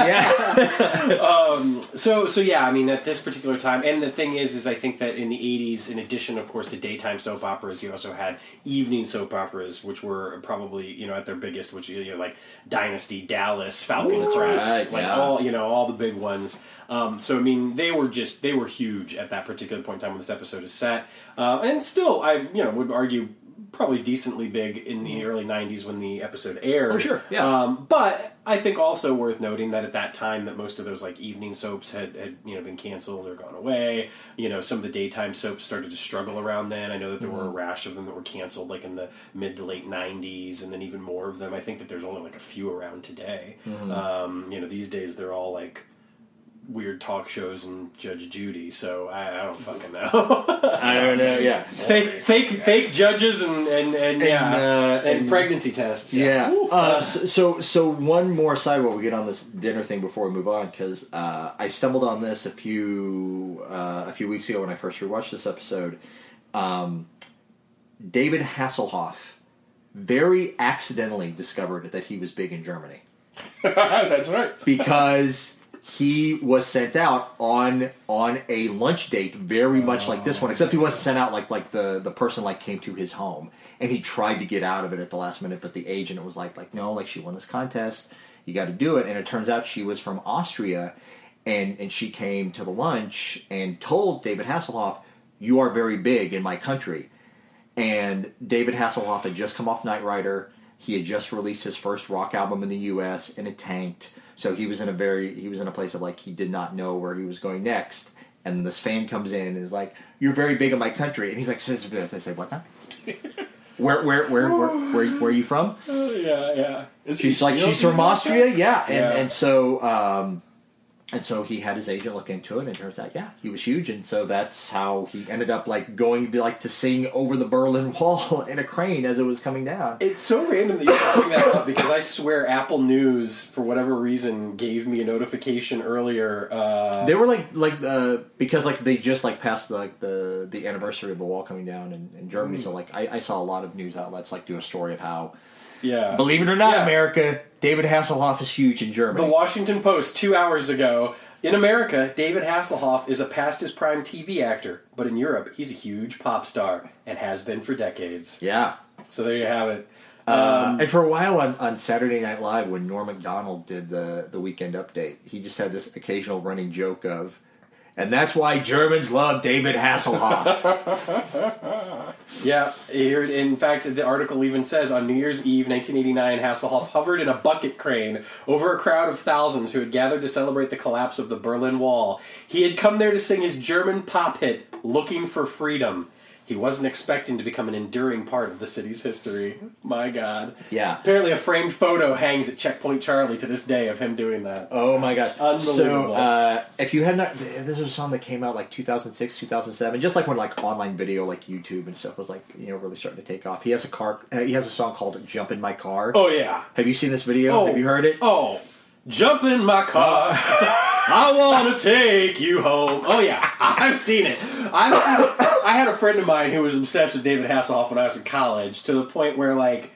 C: Yeah. um, so, so yeah, I mean, at this particular time, and the thing is, is I think that in the eighties, in addition, of course, to daytime soap operas, you also had evening soap operas, which were probably, you know, at their biggest, which, you know, like Dynasty, Dallas, Falcon Ooh, Crest, right, like yeah. all, you know, all the big ones. Um, so, I mean, they were just, they were huge at that particular point in time when this episode is set. Uh, and still, I, you know, would argue probably decently big in the early nineties when the episode aired.
B: Oh, sure, yeah.
C: Um, but I think also worth noting that at that time that most of those like evening soaps had, had you know been canceled or gone away. You know, some of the daytime soaps started to struggle around then. I know that there mm-hmm. were a rash of them that were canceled like in the mid to late nineties, and then even more of them. I think that there's only like a few around today. Mm-hmm. Um, you know, these days they're all like weird talk shows and Judge Judy, so I, I don't fucking know.
B: I don't know. Yeah,
C: fake, fake, fake judges and and, and yeah, and, uh, and, and pregnancy tests.
B: Yeah. yeah. Uh, so, so, so one more side while we get on this dinner thing before we move on, because uh, I stumbled on this a few uh, a few weeks ago when I first rewatched this episode. Um, David Hasselhoff very accidentally discovered that he was big in Germany.
D: That's right,
B: because he was sent out on on a lunch date very much like this one, except he wasn't sent out like like the, the person like came to his home, and he tried to get out of it at the last minute, but the agent was like like no, like she won this contest, you got to do it. And it turns out she was from Austria, and and she came to the lunch and told David Hasselhoff, "You are very big in my country." And David Hasselhoff had just come off Knight Rider. He had just released his first rock album in the U S and it tanked. So he was in a very he was in a place of like he did not know where he was going next. And this fan comes in and is like, "You're very big in my country." And he's like, I say, "What now? where, where, where, where, where, where are you from?"
D: Uh, yeah, yeah.
B: Is she's like, she's from Austria, yeah. And yeah. and so um, and so he had his agent look into it, and it turns out, yeah, he was huge, and so that's how he ended up like going to like to sing over the Berlin Wall in a crane as it was coming down.
C: It's so random that you bring that up, because I swear Apple News, for whatever reason, gave me a notification earlier. Uh,
B: they were like like uh, because like they just like passed the, like the the anniversary of the wall coming down in, in Germany, mm-hmm. so like I, I saw a lot of news outlets like do a story of how.
C: Yeah.
B: Believe it or not,
C: yeah.
B: America, David Hasselhoff is huge in Germany.
C: The Washington Post, two hours ago. In America, David Hasselhoff is a past his prime T V actor, but in Europe, he's a huge pop star and has been for decades.
B: Yeah.
C: So there you have it.
B: Uh,
C: um,
B: and for a while on, on Saturday Night Live, when Norm Macdonald did the, the Weekend Update, he just had this occasional running joke of, "And that's why Germans love David Hasselhoff."
C: Yeah, here, in fact, the article even says, on New Year's Eve nineteen eighty-nine, Hasselhoff hovered in a bucket crane over a crowd of thousands who had gathered to celebrate the collapse of the Berlin Wall. He had come there to sing his German pop hit, "Looking for Freedom." he wasn't expecting to become an enduring part of the city's history. My God.
B: Yeah.
C: Apparently a framed photo hangs at Checkpoint Charlie to this day of him doing that.
B: Oh my gosh.
C: Unbelievable.
B: So, uh, if you had not, this was a song that came out like two thousand six, two thousand seven, just like when like online video, like YouTube and stuff was like, you know, really starting to take off. He has a car, uh, he has a song called Jump in My Car.
C: Oh, yeah.
B: Have you seen this video?
C: Oh.
B: Have you heard it?
C: Oh. Jump in my car. I want to take you home. Oh, yeah. I've seen it. I've seen it. I had a friend of mine who was obsessed with David Hasselhoff when I was in college, to the point where, like,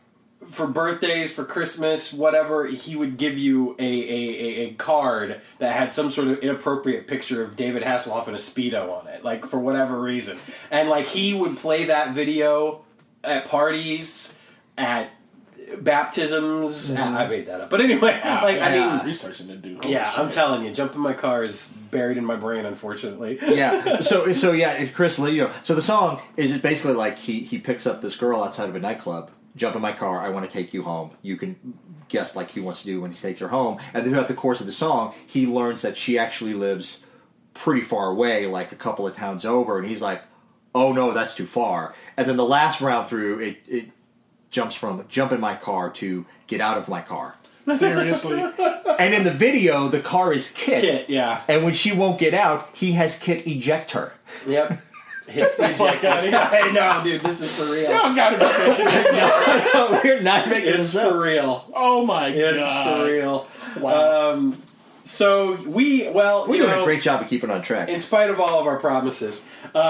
C: for birthdays, for Christmas, whatever, he would give you a, a, a card that had some sort of inappropriate picture of David Hasselhoff in a Speedo on it, like, for whatever reason. And, like, he would play that video at parties, at baptisms. Mm. I made that up. But anyway,
D: wow,
C: like,
D: yeah.
C: I mean...
D: researching to do. Holy
C: yeah,
D: shit.
C: I'm telling you, Jump in My Car is buried in my brain, unfortunately.
B: Yeah. So, so yeah, Chris, you know, so the song is basically like he, he picks up this girl outside of a nightclub, jump in my car, I want to take you home. You can guess like he wants to do when he takes her home. And throughout the course of the song, he learns that she actually lives pretty far away, like a couple of towns over, and he's like, oh no, that's too far. And then the last round through, it, it jumps from jump in my car to get out of my car.
D: Seriously?
B: And in the video, the car is Kit.
C: Kit, yeah.
B: And when she won't get out, he has Kit eject her.
C: Yep. Hits the
D: fuck out of here.
C: Hey, no, dude, this is for real.
D: Y'all gotta be making this up.
B: No, we're not making
C: It's
B: this up.
C: for real.
D: Oh my
C: It's
D: god.
C: for real.
D: Wow.
C: Um, so we, well,
B: We're
C: you
B: doing
C: know,
B: a great job of keeping on track.
C: in spite of all of our promises.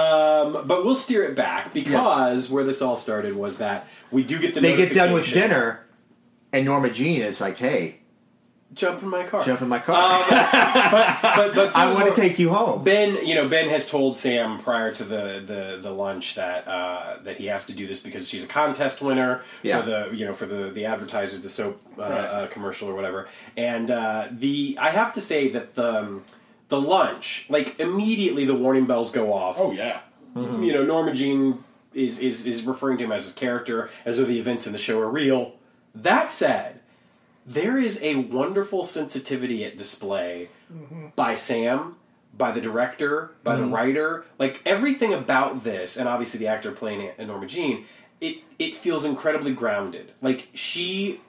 C: Um, but we'll steer it back, because where this all started was that we do get the
B: They get done with
C: notification.
B: dinner, and Norma Jean is like, hey,
C: Jump in my car.
B: jump in my car.
C: Um, but, but, but
B: I want to take you home.
C: Ben, you know, Ben has told Sam prior to the, the, the lunch that uh, that he has to do this because she's a contest winner
B: Yeah.
C: for the you know for the, the advertisers, the soap uh,
D: Right.
C: uh, commercial or whatever. And uh, the I have to say that the um, the lunch, like immediately the warning bells go off.
D: Oh yeah.
C: Mm-hmm. You know, Norma Jean is, is is referring to him as his character, as though the events in the show are real. That said, there is a wonderful sensitivity at display mm-hmm. by Sam, by the director, by mm-hmm. the writer. Like, everything about this, and obviously the actor playing Norma Jean, it, it feels incredibly grounded. Like, she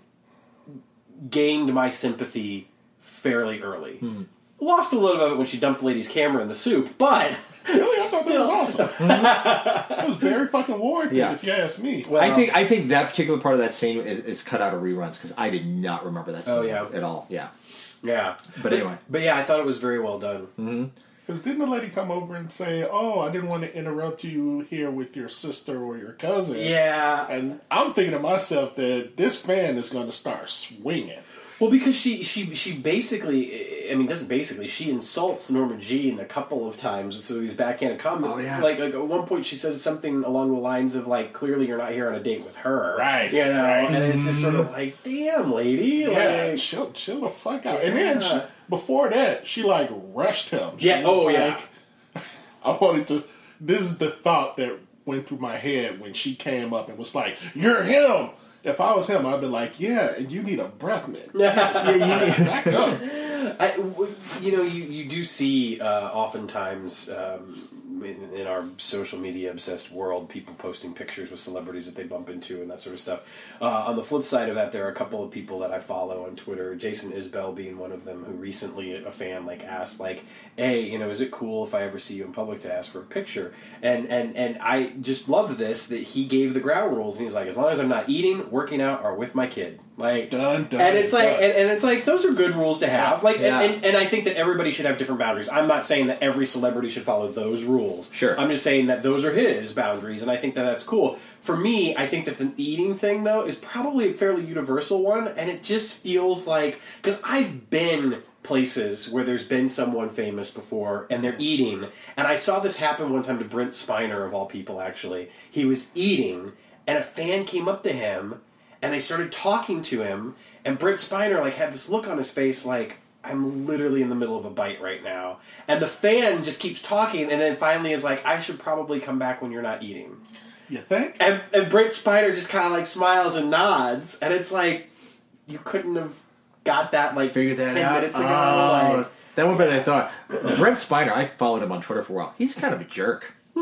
C: gained my sympathy fairly early. Mm-hmm. Lost a little bit of it when she dumped the lady's camera in the soup, but...
D: Really? I thought that was awesome. That was very fucking warranted,
B: Yeah.
D: if you ask me.
C: Well,
B: I think I think that particular part of that scene is, is cut out of reruns because I did not remember that scene
C: Oh, yeah.
B: at all. Yeah.
C: Yeah.
B: But anyway.
C: But yeah, I thought it was very well done.
B: Mm-hmm.
D: Because didn't the lady come over and say, oh, I didn't want to interrupt you here with your sister or your cousin?
C: Yeah.
D: And I'm thinking to myself that this fan is going to start swinging.
C: Well, because she, she, she basically, I mean, doesn't basically, she insults Norma Jean a couple of times. So these backhanded comments.
B: Oh, yeah.
C: Like, like, at one point she says something along the lines of, like, clearly you're not here on a date with her.
D: Right,
C: You know?
D: right.
C: And it's just sort of like, damn, lady.
D: Yeah,
C: Like,
D: chill, chill the fuck out. And then she, before that, she like rushed him. She
C: Yeah,
D: was
C: oh,
D: like,
C: yeah.
D: I wanted to. This is the thought that went through my head when she came up and was like, "You're him." If I was him, I'd be like, "Yeah, and you need a breath mint."
C: Yeah,
D: you need back up.
C: I, w- you know, you, you do see uh, oftentimes um, in, in our social media obsessed world, people posting pictures with celebrities that they bump into and that sort of stuff. Uh, on the flip side of that, there are a couple of people that I follow on Twitter, Jason Isbell being one of them, who recently, a fan, like, asked, like, hey, you know, is it cool if I ever see you in public to ask for a picture? And, and, and I just loved this, that he gave the ground rules, and he's like, as long as I'm not eating, working out, or with my kid. Like,
D: Done, done,
C: and it's like,
D: done.
C: and, and it's like, those are good rules to have. Like,
B: Yeah.
C: and, and, and I think that everybody should have different boundaries. I'm not saying that every celebrity should follow those rules.
B: Sure.
C: I'm just saying that those are his boundaries, and I think that that's cool. For me, I think that the eating thing, though, is probably a fairly universal one, and it just feels like, because I've been places where there's been someone famous before, and they're eating, and I saw this happen one time to Brent Spiner, of all people, actually. He was eating, and a fan came up to him, and they started talking to him, and Brent Spiner, like, had this look on his face like, I'm literally in the middle of a bite right now. And the fan just keeps talking, and then finally is like, I should probably come back when you're not eating.
D: You think?
C: And, and Brent Spiner just kind of, like, smiles and nods, and it's like, you couldn't have got that, like,
B: Figured that
C: ten
B: out.
C: minutes ago.
B: Oh,
C: Like,
B: that went better than I thought. Brent Spiner, I followed him on Twitter for a while. He's kind of a jerk.
C: Hmm.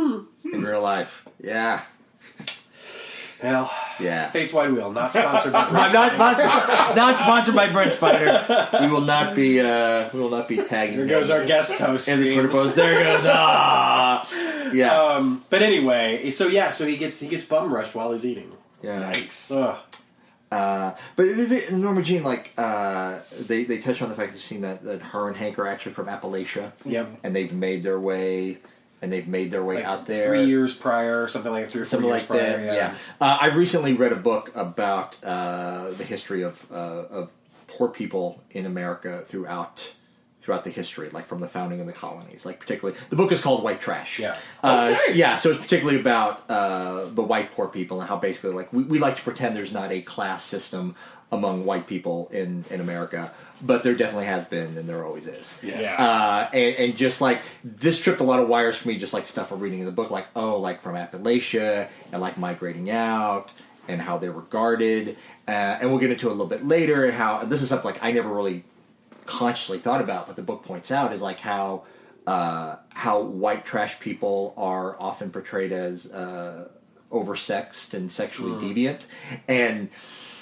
B: in real life. Yeah.
C: Well,
B: Yeah.
C: Fate's Wide Wheel, not sponsored by
B: not, not, not, not sponsored by Brent Spider. We will not be. Uh, we will not be tagging.
C: There goes our guest host.
B: in the Twitter post. There goes. Ah. Yeah.
C: Um, but anyway, so yeah, so he gets he gets bum rushed while he's eating.
B: Yeah.
C: Yikes. Ugh.
B: Uh, but it, it, Norma Jean, like, uh, they, they touch on the fact that they've seen that, that her and Hank are actually from Appalachia.
C: Yep.
B: And they've made their way, and they've made their way
C: Like
B: out there.
C: Three years prior, something like three or four
B: Something
C: years
B: like
C: prior.
B: that,
C: Yeah.
B: yeah. Uh, I've recently read a book about uh, the history of uh, of poor people in America throughout throughout the history, like from the founding of the colonies. Like particularly, the book is called White Trash.
C: Yeah.
B: Uh,
C: Okay.
B: Yeah, so it's particularly about uh, the white poor people and how basically, like, we, we like to pretend there's not a class system among white people in, in America, but there definitely has been, and there always is.
D: Yes.
C: Yeah.
B: Uh, and, and just like this tripped a lot of wires for me, just like stuff I'm reading in the book, like oh, like from Appalachia and like migrating out and how they're regarded, uh, and we'll get into it a little bit later. And how this is something like I never really consciously thought about, but the book points out is like how uh, how white trash people are often portrayed as uh, oversexed and sexually
C: Mm.
B: deviant, and.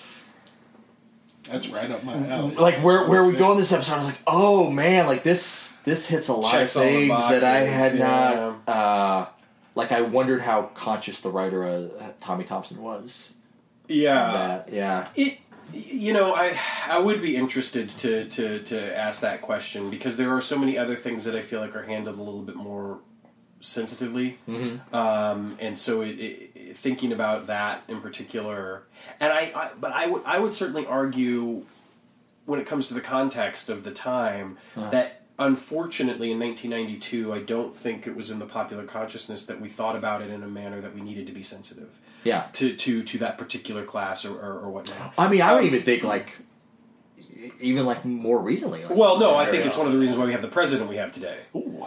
D: That's right up my alley.
B: Like where where we go in this episode, I was like, oh man, like this this hits a lot
C: Checks all
B: of
C: the
B: things that I
C: boxes,
B: had
C: yeah.
B: not. Uh, like I wondered how conscious the writer uh, Tommy Thompson was.
C: Yeah.
B: of that. Yeah,
C: It, you know, I I would be interested to, to, to ask that question because there are so many other things that I feel like are handled a little bit more sensitively,
B: mm-hmm.
C: um, and so it, it, thinking about that in particular, and I, I but I would I would certainly argue when it comes to the context of the time
B: Uh-huh.
C: that unfortunately in nineteen ninety-two I don't think it was in the popular consciousness that we thought about it in a manner that we needed to be sensitive.
B: yeah.
C: To, to, to that particular class or, or, or whatnot.
B: I mean, I don't even think like even like more recently. Like,
C: Well, no, I think it's one of the reasons why we have the president we have today.
D: Ooh.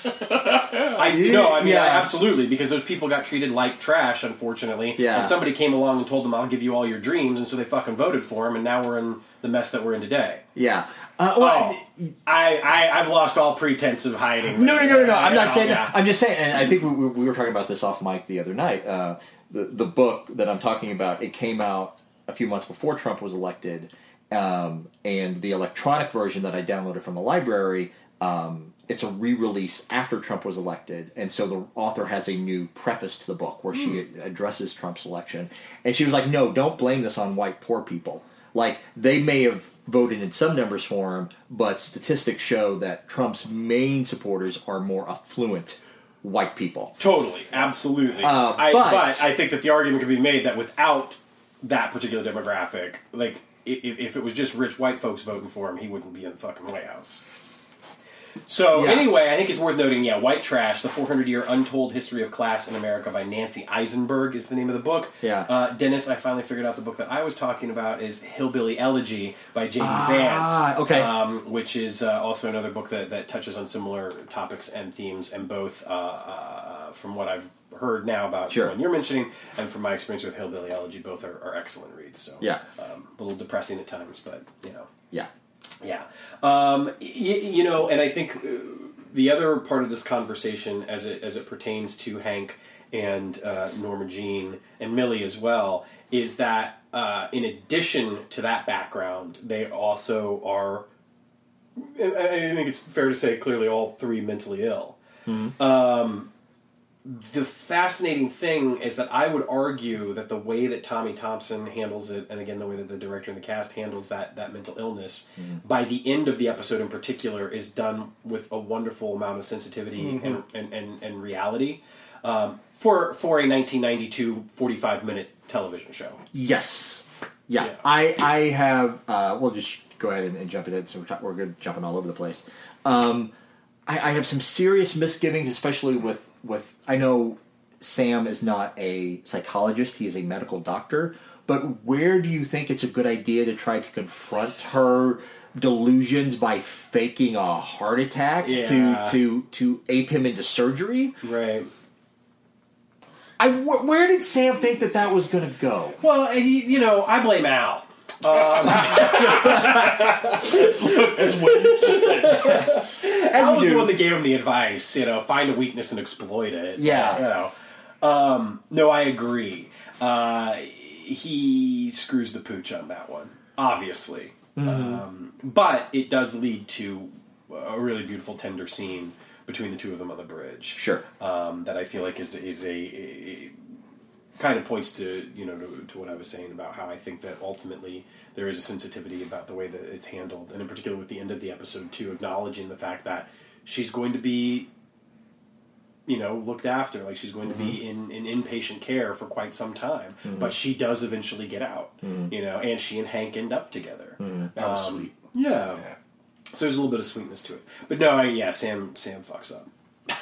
C: I no, I mean
B: Yeah.
C: I, absolutely because those people got treated like trash, unfortunately.
B: Yeah.
C: And somebody came along and told them, "I'll give you all your dreams," and so they fucking voted for him, and now we're in the mess that we're in today.
B: Yeah. Uh, well,
C: Oh, I, I I've lost all pretense of hiding.
B: No, no, no, no, no. I'm not
C: Yeah,
B: saying
C: yeah.
B: that. I'm just saying, and I think we, we, we were talking about this off mic the other night. Uh, the the book that I'm talking about, it came out a few months before Trump was elected, um, and the electronic version that I downloaded from the library, um, it's a re-release after Trump was elected, and so the author has a new preface to the book where she addresses Trump's election, and she was like, "No, don't blame this on white poor people. Like they may have." Voted in some numbers for him, but statistics show that Trump's main supporters are more affluent white people.
C: Totally, absolutely.
B: Uh,
C: I,
B: but-
C: but I think that the argument could be made that without that particular demographic, like if, if it was just rich white folks voting for him, he wouldn't be in the fucking White House. So
B: Yeah.
C: anyway, I think it's worth noting, yeah, White Trash, The four hundred year Untold History of Class in America by Nancy Eisenberg is the name of the book.
B: Yeah.
C: Uh, Dennis, I finally figured out the book that I was talking about is Hillbilly Elegy by Jamie
B: Ah,
C: Vance.
B: okay.
C: Um, which is uh, also another book that, that touches on similar topics and themes, and both, uh, uh, from what I've heard now about
B: Sure.
C: the one you're mentioning, and from my experience with Hillbilly Elegy, both are, are excellent reads. So
B: Yeah.
C: um, a little depressing at times, but, you know.
B: Yeah.
C: Yeah. Um, y- you know, and I think uh, the other part of this conversation, as it as it pertains to Hank and uh, Norma Jean and Millie as well, is that uh, in addition to that background, they also are. I I think it's fair to say clearly all three mentally ill. Um, the fascinating thing is that I would argue that the way that Tommy Thompson handles it, and again the way that the director and the cast handles that that mental illness, by the end of the episode in particular, is done with a wonderful amount of sensitivity and, and, and, and reality um, for for a nineteen ninety-two forty-five minute television show.
B: Yes. Yeah.
C: Yeah.
B: I I have. Uh, we'll just go ahead and, and jump in. So we're, we're good jumping all over the place. Um, I, I have some serious misgivings, especially with with. I know Sam is not a psychologist; he is a medical doctor. But where do you think it's a good idea to try to confront her delusions by faking a heart attack
C: Yeah.
B: to to to ape him into surgery?
C: Right.
B: I wh- where did Sam think that that was going to go?
C: Well, he, you know, I blame Al. Um,
D: That's what you said.
C: Al was
B: do.
C: the one that gave him the advice, you know, find a weakness and exploit it.
B: Yeah.
C: You know. Um, no, I agree. Uh, he screws the pooch on that one, obviously. Mm-hmm. Um, but it does lead to a really beautiful, tender scene between the two of them on the bridge.
B: Sure.
C: Um, that I feel like is is a, a kind of points to you know to, to what I was saying about how I think that ultimately there is a sensitivity about the way that it's handled, and in particular with the end of the episode too, acknowledging the fact that she's going to be, you know, looked after, like she's going mm-hmm. to be in, in inpatient care for quite some time, mm-hmm. but she does eventually get out, mm-hmm. you know, and she and Hank end up together.
D: Mm-hmm. That was
C: um,
D: sweet.
C: Yeah. yeah. So there's a little bit of sweetness to it, but no, I, yeah, Sam Sam fucks up.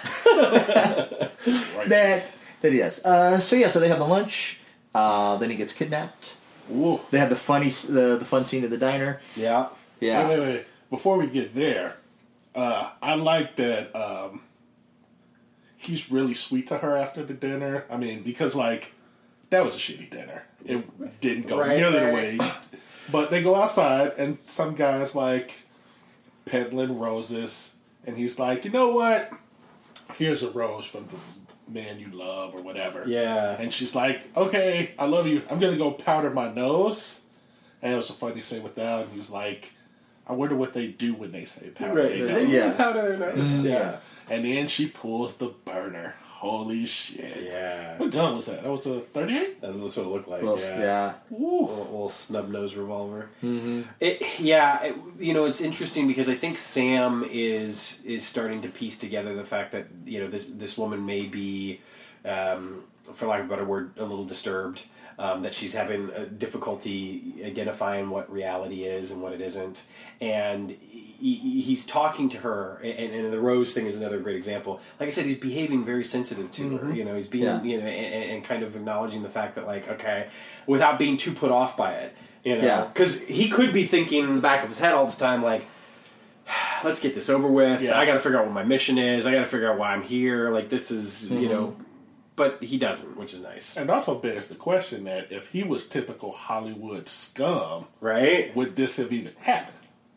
B: right. That that yes. Uh, so yeah, so they have the lunch. Uh, then he gets kidnapped.
D: Ooh.
B: They have the funny the the fun scene at the diner.
C: Yeah,
B: yeah.
D: Wait, wait, wait. Before we get there, uh, I like that um, he's really sweet to her after the dinner. I mean, because like that was a shitty dinner. It didn't go
C: right,
D: nearly
C: right.
D: the way. But they go outside, and some guy's like peddling roses, and he's like, you know what? Here's a rose from the man you love, or whatever.
C: Yeah.
D: And she's like, okay, I love you. I'm gonna go powder my nose. And it was a funny scene with that. And he's like, I wonder what they do when they say powder.
C: Right.
D: They
C: They
B: yeah.
C: powder their nose.
B: Mm-hmm.
C: Yeah.
D: And then she pulls the burner. Holy shit.
C: Yeah.
D: What gun was that? That was a thirty-eight?
C: That's what it looked like.
B: Well,
C: yeah.
B: yeah.
C: Little, little snub nose revolver.
B: Mm-hmm.
C: It, yeah, it, you know, it's interesting because I think Sam is is starting to piece together the fact that you know this this woman may be, um, for lack of a better word, a little disturbed. Um, that she's having a difficulty identifying what reality is and what it isn't, and he, he's talking to her. And, and the rose thing is another great example. Like I said, he's behaving very sensitive to
B: mm-hmm.
C: her. You know, he's being
B: yeah.
C: you know and, and kind of acknowledging the fact that like okay, without being too put off by it. You know, because yeah. he could be thinking in the back of his head all the time like, let's get this over with.
D: Yeah.
C: I got to figure out what my mission is. I got to figure out why I'm here. Like this is mm-hmm. you know. But he doesn't, which is nice.
D: And also begs the question that if he was typical Hollywood scum,
C: right?
D: Would this have even happened?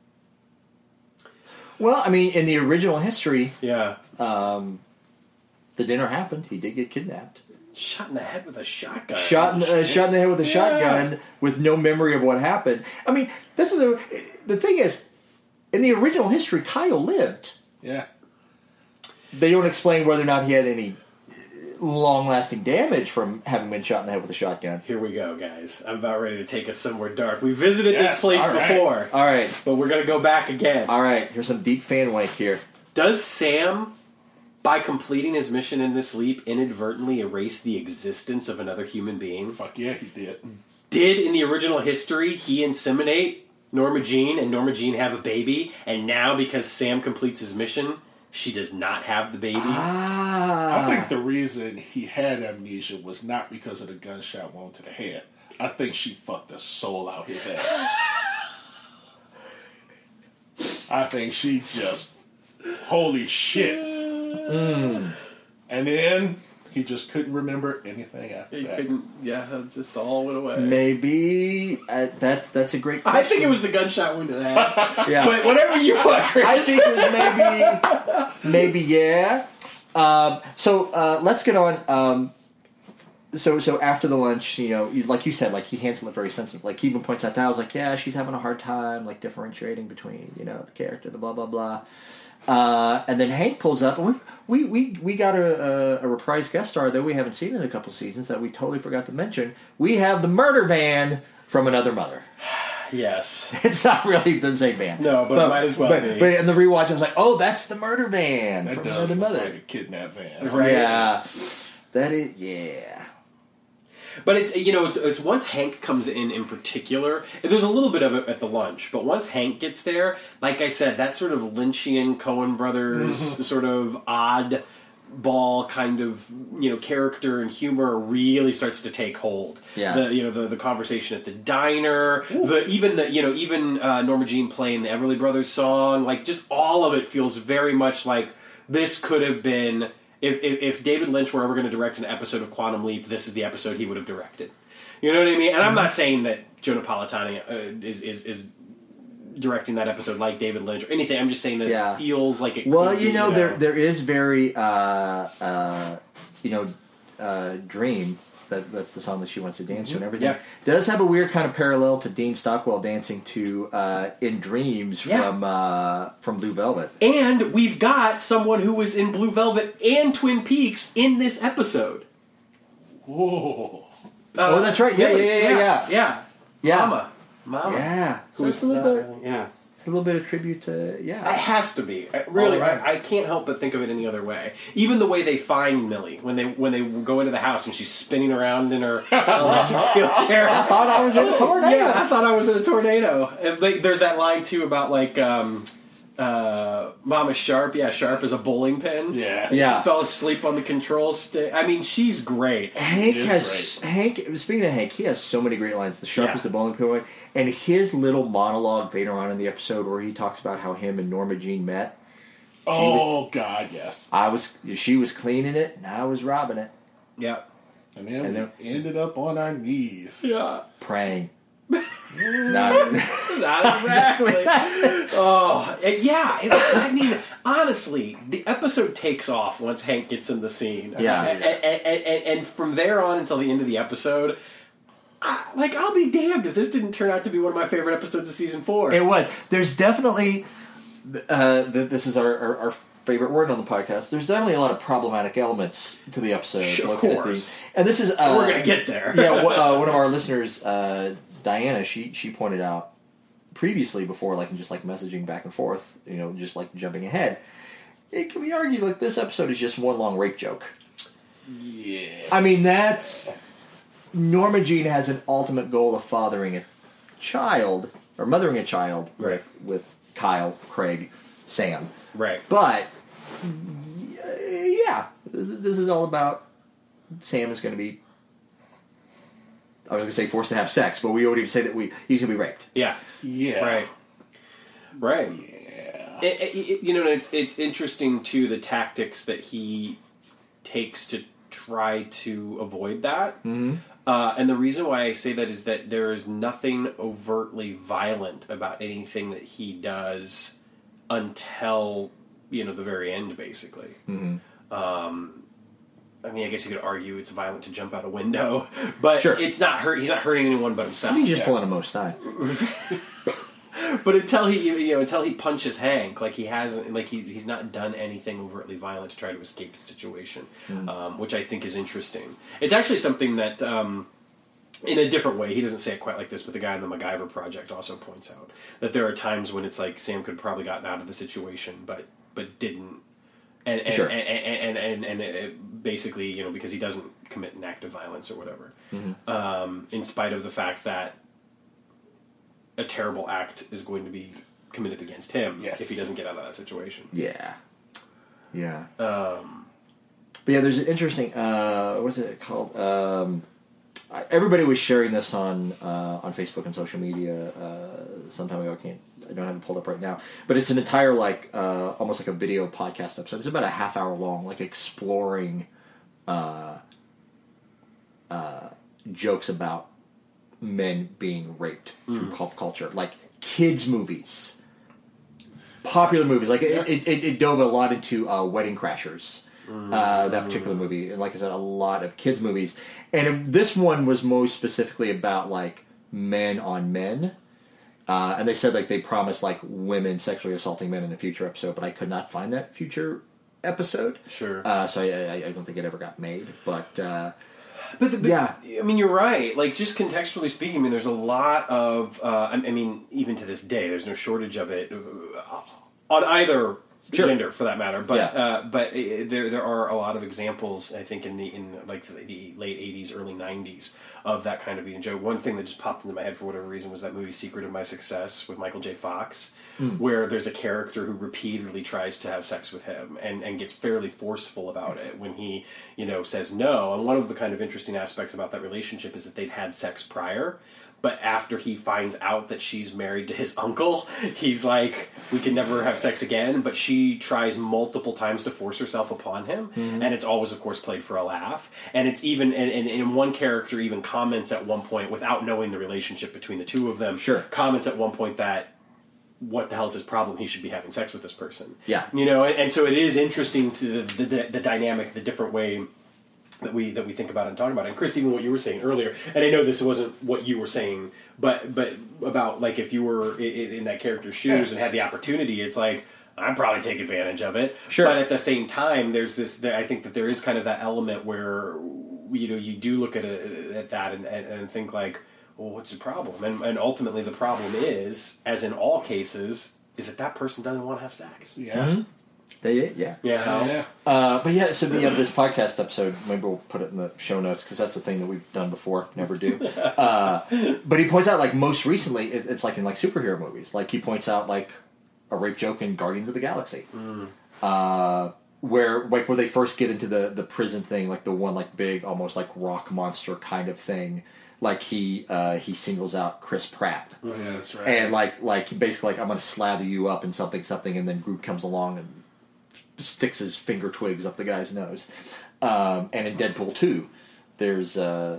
B: Well, I mean, in the original history,
C: yeah,
B: um, the dinner happened. He did get kidnapped.
C: Shot in the head with a shotgun.
B: Shot in, uh, shot in the head with a
C: yeah.
B: shotgun with no memory of what happened. I mean, that's what the, the thing is. In the original history, Kyle lived.
D: Yeah.
B: They don't explain whether or not he had any long-lasting damage from having been shot in the head with a shotgun.
C: Here we go, guys. I'm about ready to take us somewhere dark. We visited
D: Yes,
C: this place
D: all right.
C: before.
B: All right.
C: But we're going to go back again.
B: All right. Here's some deep fan wank here.
C: Does Sam, by completing his mission in this leap, inadvertently erase the existence of another human being?
D: Fuck yeah, he did.
C: Did, in the original history, he inseminate Norma Jean and Norma Jean have a baby, and now because Sam completes his mission, she does not have the baby?
B: Ah.
D: I think the reason he had amnesia was not because of the gunshot wound to the head. I think she fucked the soul out his ass. I think she just, holy shit.
B: Mm.
D: And then he just couldn't remember anything after
C: He
D: that.
C: couldn't, yeah, it just all went away.
B: Maybe uh, that that's a great question.
C: I think it was the gunshot wound to the head.
B: Yeah.
C: But whatever you want, Chris.
B: I think it was maybe, maybe yeah. Um, so uh, let's get on. Um, so so after the lunch, you know, you, like you said, like he handles it very sensitive. Like he even points out that I was like, yeah, she's having a hard time, like differentiating between you know the character, the blah blah blah. Uh, and then Hank pulls up, and we we we, we got a, a, a reprise guest star that we haven't seen in a couple seasons that we totally forgot to mention. We have the murder van from Another Mother.
C: Yes.
B: It's not really the same band.
C: No, but, but it might as well
B: but,
C: be.
B: But in the rewatch, I was like, oh, that's the murder van
D: That
B: from
D: does
B: Another
D: look
B: Mother.
D: like a kidnap van.
C: Right.
B: Yeah. That is, yeah.
C: But it's you know it's it's once Hank comes in in particular. There's a little bit of it at the lunch, but once Hank gets there, like I said, that sort of Lynchian Coen Brothers sort of odd ball kind of you know character and humor really starts to take hold.
B: Yeah.
C: The you know the, the conversation at the diner, Ooh. the even the you know even uh, Norma Jean playing the Everly Brothers song, like just all of it feels very much like this could have been. If, if if David Lynch were ever going to direct an episode of Quantum Leap, this is the episode he would have directed. You know what I mean? And I'm not saying that Joe Napolitano uh, is, is is directing that episode like David Lynch or anything. I'm just saying that
B: Yeah.
C: it feels like it.
B: Well,
C: could
B: you
C: be,
B: know,
C: you
B: there there is very, uh, uh, you know, uh, Dream, that, that's the song that she wants to dance mm-hmm. to and everything,
C: yeah.
B: does have a weird kind of parallel to Dean Stockwell dancing to uh, In Dreams
C: yeah.
B: from uh, from Blue Velvet.
C: And we've got someone who was in Blue Velvet and Twin Peaks in this episode.
D: Whoa.
B: Uh, oh, that's right. Yeah,
C: really?
B: yeah, yeah, yeah, yeah.
C: Yeah.
B: yeah.
C: Mama. Mama.
B: Yeah. So
C: Who's
B: it's a little
C: that?
B: bit...
C: Yeah.
B: It's a little bit of tribute to... Yeah.
C: It has to be. I, really,
B: right.
C: I, I can't help but think of it any other way. Even the way they find Millie, when they when they go into the house and she's spinning around in her electric wheelchair.
B: I thought I was in a tornado.
C: Yeah, I thought I was in a tornado. And they, there's that line, too, about, like... Um, Uh, Mama Sharp, yeah, Sharp is a bowling pin.
D: Yeah,
B: yeah.
C: She fell asleep on the control stick. I mean, she's great.
B: Hank has
D: great.
B: Hank. Speaking of Hank, he has so many great lines. The Sharp
C: Yeah.
B: is the bowling pin, one, and his little monologue later on in the episode where he talks about how him and Norma Jean met.
D: Oh was, God, yes.
B: I was. She was cleaning it, and I was robbing it.
C: Yeah,
D: and then
B: and
D: we
B: then,
D: ended up on our knees.
C: Yeah,
B: praying. Not,
C: Not exactly. Oh, yeah. It, I mean, honestly, the episode takes off once Hank gets in the scene.
B: Yeah.
C: And, and, and, and from there on until the end of the episode, I, like, I'll be damned if this didn't turn out to be one of my favorite episodes of season four.
B: It was. There's definitely. Uh, this is our, our, our favorite word on the podcast. There's definitely a lot of problematic elements to the episode.
C: Of course.
B: The, and this is. Uh,
C: We're going to get there.
B: yeah, uh, one of our listeners. Uh, Diana, she she pointed out previously before, like, just like messaging back and forth, you know, just like jumping ahead. It can be argued like this episode is just one long rape joke.
D: Yeah.
B: I mean, that's Norma Jean has an ultimate goal of fathering a child or mothering a child
C: right.
B: with with Kyle, Craig, Sam.
C: Right.
B: But yeah, this is all about Sam is going to be. I was going to say forced to have sex, but we already say that we he's going to be raped.
C: Yeah.
D: Yeah.
C: Right. Right.
D: Yeah.
C: It, it, it, you know, it's it's interesting too the tactics that he takes to try to avoid that.
B: Mm-hmm.
C: Uh, and the reason why I say that is that there is nothing overtly violent about anything that he does until, you know, the very end, basically.
B: Mm-hmm.
C: Um, I mean, I guess you could argue it's violent to jump out a window, but
B: sure.
C: it's not hurt. He's not hurting anyone but himself.
B: I mean, he's just
C: yeah.
B: pulling a Mo Stein.
C: But until he, you know, until he punches Hank, like he hasn't, like he, he's not done anything overtly violent to try to escape the situation, mm. um, which I think is interesting. It's actually something that, um, in a different way, he doesn't say it quite like this, but the guy in the MacGyver Project also points out that there are times when it's like Sam could have probably gotten out of the situation, but but didn't. And and,
B: sure.
C: and, and, and, and, and it basically, you know, because he doesn't commit an act of violence or whatever,
B: mm-hmm.
C: um, in spite of the fact that a terrible act is going to be committed against him
D: yes.
C: if he doesn't get out of that situation.
B: Yeah. Yeah.
C: Um,
B: but yeah, there's an interesting, uh, what's it called? Um, everybody was sharing this on uh, on Facebook and social media uh, some time ago. I can't, I don't have it pulled up right now. But it's an entire, like, uh, almost like a video podcast episode. It's about a half hour long, like exploring uh, uh, jokes about men being raped mm. through pop culture. Like, kids' movies. Popular movies. Like, it, it, it, it dove a lot into uh, Wedding Crashers. Uh, that particular movie, and like I said, a lot of kids' movies, and it, this one was most specifically about like men on men, uh, and they said like they promised like women sexually assaulting men in a future episode, but I could not find that future episode.
C: Sure.
B: Uh, so I, I, I don't think it ever got made, but uh,
C: but, the, but
B: yeah,
C: I mean you're right. Like just contextually speaking, I mean there's a lot of uh, I mean even to this day, there's no shortage of it uh, on either. Sure. Gender, for that matter, but
B: yeah.
C: uh, but it, there there are a lot of examples. I think in the in like the, the late eighties, early nineties of that kind of being a joke. One thing that just popped into my head for whatever reason was that movie "Secret of My Success" with Michael J. Fox, mm. where there's a character who repeatedly tries to have sex with him and, and gets fairly forceful about it when he you know says no. And one of the kind of interesting aspects about that relationship is that they'd had sex prior. But after he finds out that she's married to his uncle, he's like, we can never have sex again. But she tries multiple times to force herself upon him. Mm-hmm. And it's always, of course, played for a laugh. And it's even, and, and, and one character even comments at one point, without knowing the relationship between the two of them,
B: sure.
C: comments at one point that, what the hell is his problem? He should be having sex with this person.
B: Yeah.
C: You know, and, and so it is interesting to the, the, the dynamic, the different way that we that we think about and talk about. And Chris, even what you were saying earlier, and I know this wasn't what you were saying, but but about like if you were in, in that character's shoes and had the opportunity, it's like I'd probably take advantage of it.
B: Sure.
C: But at the same time, there's this. There, I think that there is kind of that element where you know you do look at it, at that and, and, and think like, well, what's the problem? And, and ultimately, the problem is, as in all cases, is that that person doesn't want to have sex.
D: Yeah.
B: Mm-hmm. They, yeah.
C: Yeah.
D: Yeah.
B: Uh, but yeah, so the end of this podcast episode, maybe we'll put it in the show notes because that's a thing that we've done before, never do. Uh, but he points out, like, most recently, it, it's like in like superhero movies. Like, he points out, like, a rape joke in Guardians of the Galaxy. Mm. Uh, where, like, where they first get into the, the prison thing, like the one, like, big, almost like rock monster kind of thing. Like, he uh, he singles out Chris Pratt.
D: Oh, yeah, that's right.
B: And, like, like basically, like, I'm going to slather you up in something, something, and then Groot comes along and sticks his finger twigs up the guy's nose. Um, and in Deadpool two, there's uh,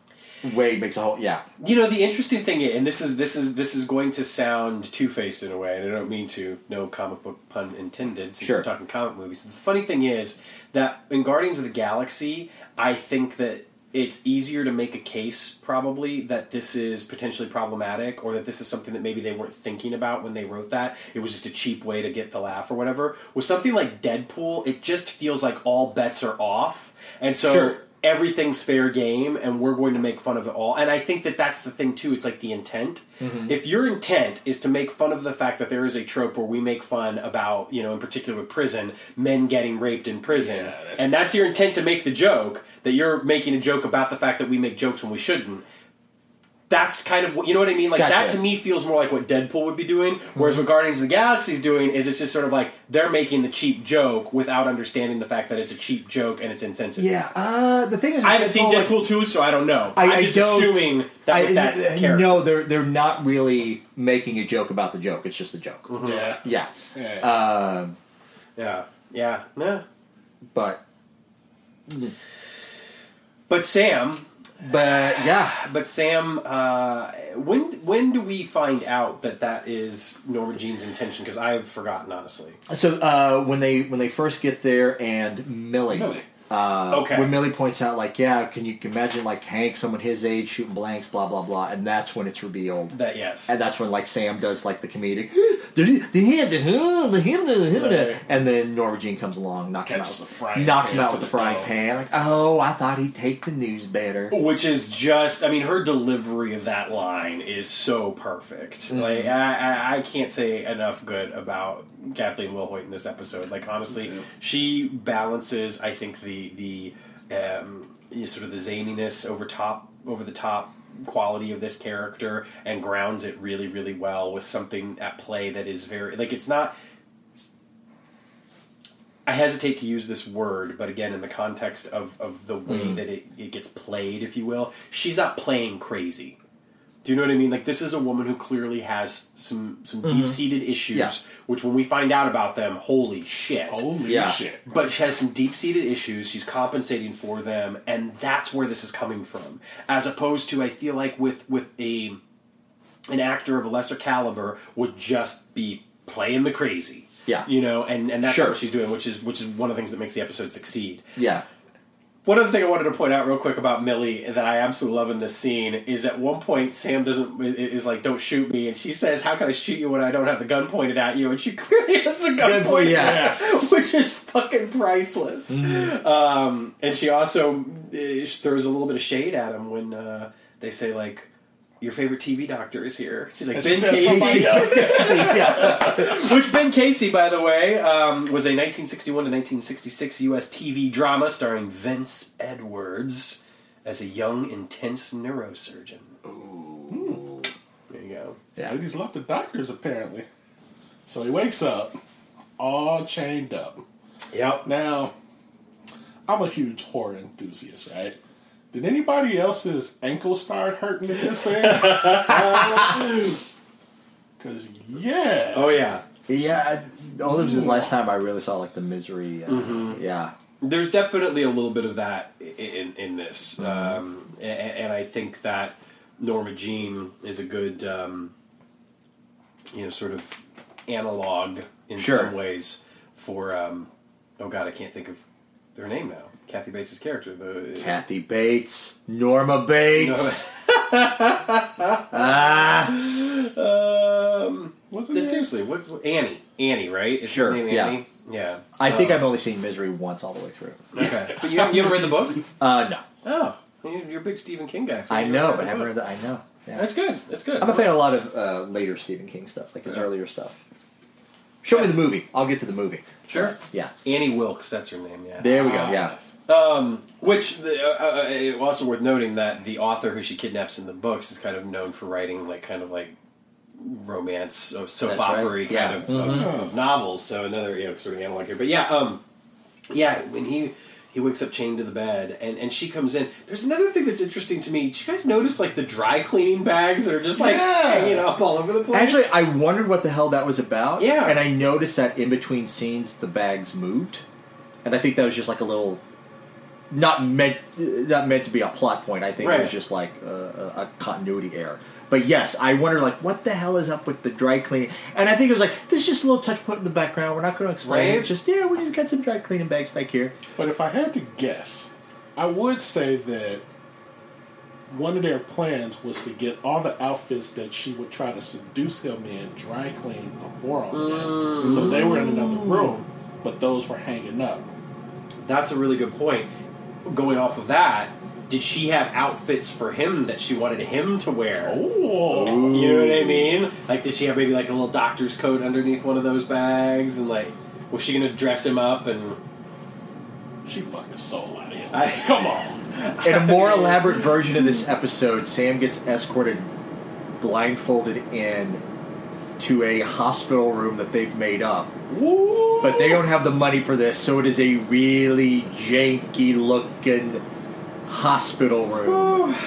B: Wade makes a whole yeah.
C: You know, the interesting thing, and this is this is this is going to sound two-faced in a way, and I don't mean to. No comic book pun intended. Since
B: Sure.
C: we're talking comic movies. The funny thing is that in Guardians of the Galaxy, I think that it's easier to make a case, probably, that this is potentially problematic, or that this is something that maybe they weren't thinking about when they wrote that. It was just a cheap way to get the laugh or whatever. With something like Deadpool, it just feels like all bets are off, and so
B: Sure.
C: everything's fair game, and we're going to make fun of it all. And I think that that's the thing, too. It's like the intent.
B: Mm-hmm.
C: If your intent is to make fun of the fact that there is a trope where we make fun about, you know, in particular with prison, men getting raped in prison,
D: Yeah, that's
C: and that's your intent to make the joke, that you're making a joke about the fact that we make jokes when we shouldn't, that's kind of what, you know what I mean? Like,
B: Gotcha.
C: that to me feels more like what Deadpool would be doing, whereas what Guardians of the Galaxy is doing is it's just sort of like they're making the cheap joke without understanding the fact that it's a cheap joke and it's insensitive.
B: Yeah, uh, the thing is,
C: I haven't seen
B: like,
C: Deadpool two, so I don't know.
B: I,
C: I'm
B: I
C: just
B: don't,
C: assuming that
B: I,
C: with that
B: uh,
C: character.
B: No, they're they're not really making a joke about the joke. It's just a joke.
C: Mm-hmm.
D: Yeah.
B: Yeah,
D: Yeah.
B: Um,
C: Yeah, yeah, yeah.
B: but
C: But Sam,
B: but yeah,
C: but Sam, uh, when when do we find out that that is Norma Jean's intention? Because I've forgotten, honestly.
B: so uh, when they when they first get there and Millie.
D: Millie.
B: Uh,
C: Okay.
B: When Millie points out, like, yeah, can you imagine, like, Hank, someone his age, shooting blanks, blah, blah, blah, and that's when it's revealed.
C: That yes,
B: And that's when, like, Sam does, like, the comedic, did he, did he have to, huh, the him, the him, the-"
C: Right.
B: and then Norma Jean comes along, knocks him out,
D: Catches the frying
B: knocks him
D: pan
B: out
D: to
B: with the
D: the
B: frying
D: dome.
B: pan, like, oh, I thought he'd take the news better.
C: which is just, I mean, her delivery of that line is so perfect.
B: Mm-hmm.
C: Like, I, I, I can't say enough good about Kathleen Wilhoit in this episode. Like, honestly, she balances, I think, the the um, you know, sort of the zaniness over top, over the top quality of this character, and grounds it really, really well with something at play that is very, like, it's not. I hesitate to use this word, but again, in the context of, of the way
B: Mm-hmm.
C: that it, it gets played, if you will, she's not playing crazy. Do you know what I mean? Like, this is a woman who clearly has some some deep-seated issues,
B: Yeah.
C: which when we find out about them, holy shit.
D: Holy
B: Yeah.
D: shit.
C: But she has some deep-seated issues. She's compensating for them, and that's where this is coming from. As opposed to, I feel like with with a an actor of a lesser caliber would just be playing the crazy.
B: Yeah.
C: You know, and, and that's
B: Sure.
C: what she's doing, which is which is one of the things that makes the episode succeed.
B: Yeah.
C: One other thing I wanted to point out real quick about Millie that I absolutely love in this scene is at one point Sam doesn't is like, "Don't shoot me," and she says, "How can I shoot you when I don't have the gun pointed at you?" And she clearly has the gun
B: Gun point,
C: pointed
B: yeah.
C: at her, which is fucking priceless.
B: Mm-hmm.
C: Um, and she also uh, throws a little bit of shade at him when uh, they say, like, "Your favorite T V doctor is here." She's like,
D: And
C: "Ben
D: she says somebody
C: Casey."
D: else.
B: yeah.
C: Which Ben Casey, by the way, um, was a nineteen sixty-one to nineteen sixty-six U S T V drama starring Vince Edwards as a young, intense neurosurgeon. Ooh. There you go.
B: Yeah.
D: Ladies love the doctors, apparently. So he wakes up, all chained up.
C: Yep.
D: Now, I'm a huge horror enthusiast, right? Did anybody else's ankle start hurting in this thing? Because, yeah.
C: Oh, yeah.
B: Yeah. All this was the last time I really saw, like, the Misery. Uh,
C: Mm-hmm.
B: Yeah.
C: There's definitely a little bit of that in, in this. Um, and, and I think that Norma Jean is a good, um, you know, sort of analog in
B: Sure.
C: some ways for, um, oh God, I can't think of their name now. Kathy Bates' character. The
B: Kathy Bates. Norma Bates. ah.
C: Um,
D: What's her
C: this-
D: name?
C: seriously, what, what Annie? Annie, right? Is
B: Sure,
C: her name
B: yeah.
C: Annie? Yeah.
B: I think
C: Um,
B: I've only seen Misery once all the way through.
C: Okay, but you haven't, you haven't read the book?
B: Uh, no.
C: Oh, you're a big Stephen King guy.
B: I
C: You
B: know,
C: read
B: but I
C: the
B: haven't
C: book.
B: read that. I know. Yeah.
C: That's good. That's good.
B: I'm a fan of a lot of uh, later Stephen King stuff, like his
C: Yeah.
B: earlier stuff. Show me the movie. I'll get to the movie.
C: Sure.
B: Yeah.
C: Annie Wilkes, that's her name. Yeah.
B: There we go.
D: Ah,
B: Yeah.
D: yes.
C: Um, which the, uh, uh, also worth noting that the author who she kidnaps in the books is kind of known for writing like kind of like romance, uh, soap
B: That's right.
C: opera
B: Yeah.
C: kind of,
B: Mhm.
C: of, of novels. So another you know sort of analog here. But yeah, um, yeah, when he he wakes up chained to the bed and, and she comes in. There's another thing that's interesting to me. Did you guys notice like the dry cleaning bags that are just like
D: Yeah.
C: hanging up all over the place?
B: Actually, I wondered what the hell that was about.
C: Yeah.
B: And I noticed that in between scenes, the bags moved, and I think that was just like a little, not meant, not meant to be a plot point. I think it
C: Right.
B: was just like a, a continuity error. But yes, I wondered like what the hell is up with the dry cleaning, and I think it was like this is just a little touch put in the background. We're not going to explain
C: Right.
B: it. It's just yeah, we just got some dry cleaning bags back here.
D: But if I had to guess, I would say that one of their plans was to get all the outfits that she would try to seduce him in dry clean before all of that. So they were in another room, but those were hanging up.
C: That's a really good point. Going off of that, did she have outfits for him that she wanted him to wear?
D: Oh,
C: You know what I mean? Like, did she have maybe like a little doctor's coat underneath one of those bags? And like, was she going to dress him up? And
D: she fucked the soul out of him.
C: I,
D: Come on.
B: In a more elaborate version of this episode, Sam gets escorted blindfolded in to a hospital room that they've made up.
D: Woo.
B: But they don't have the money for this, so it is a really janky looking hospital room.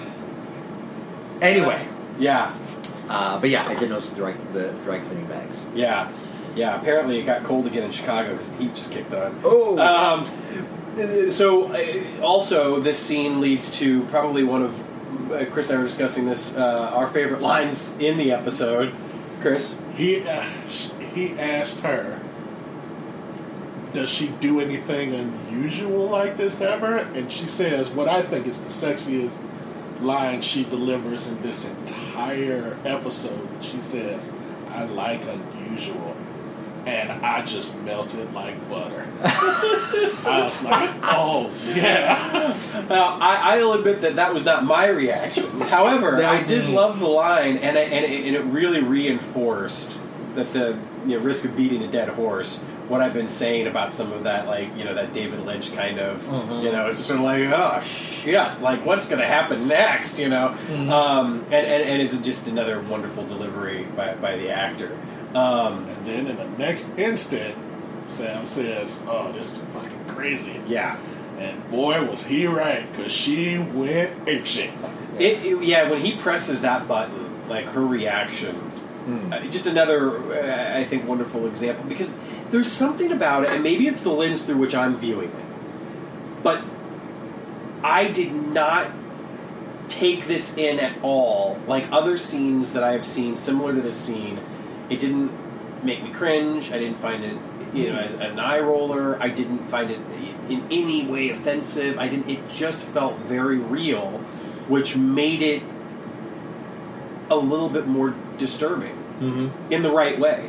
B: Anyway,
C: yeah,
B: uh, but yeah, I did notice the dry, the dry cleaning bags.
C: yeah, yeah. Apparently, it got cold again in Chicago because the heat just kicked on.
B: Oh!
C: Um, so, uh, also, this scene leads to probably one of uh, Chris and I were discussing this. Uh, our favorite lines in the episode. Chris,
D: He uh, sh- he asked her, does she do anything unusual like this ever? And she says, what I think is the sexiest line she delivers in this entire episode. She says, I like unusual. And I just melted like butter. I was like, oh, yeah.
C: Now, I, I'll admit that that was not my reaction. However, I did love the line, and, I, and, it, and it really reinforced that the you know, risk of beating a dead horse. What I've been saying about some of that, like you know, that David Lynch kind of, you know, it's sort of like, oh shit, like what's going to happen next, you know, um, and, and and it's just another wonderful delivery by by the actor. Um,
D: And then in the next instant, Sam says, oh, this is fucking crazy.
C: yeah.
D: And boy, was he right, because she went apeshit.
C: It, it, yeah, when he presses that button, like her reaction, uh, just another, uh, I think, wonderful example because there's something about it, and maybe it's the lens through which I'm viewing it, but I did not take this in at all. Like other scenes that I've seen similar to this scene, it didn't make me cringe. I didn't find it, you know, as an eye roller. I didn't find it in any way offensive. I didn't. It just felt very real, which made it a little bit more disturbing
B: Mm-hmm.
C: in the right way.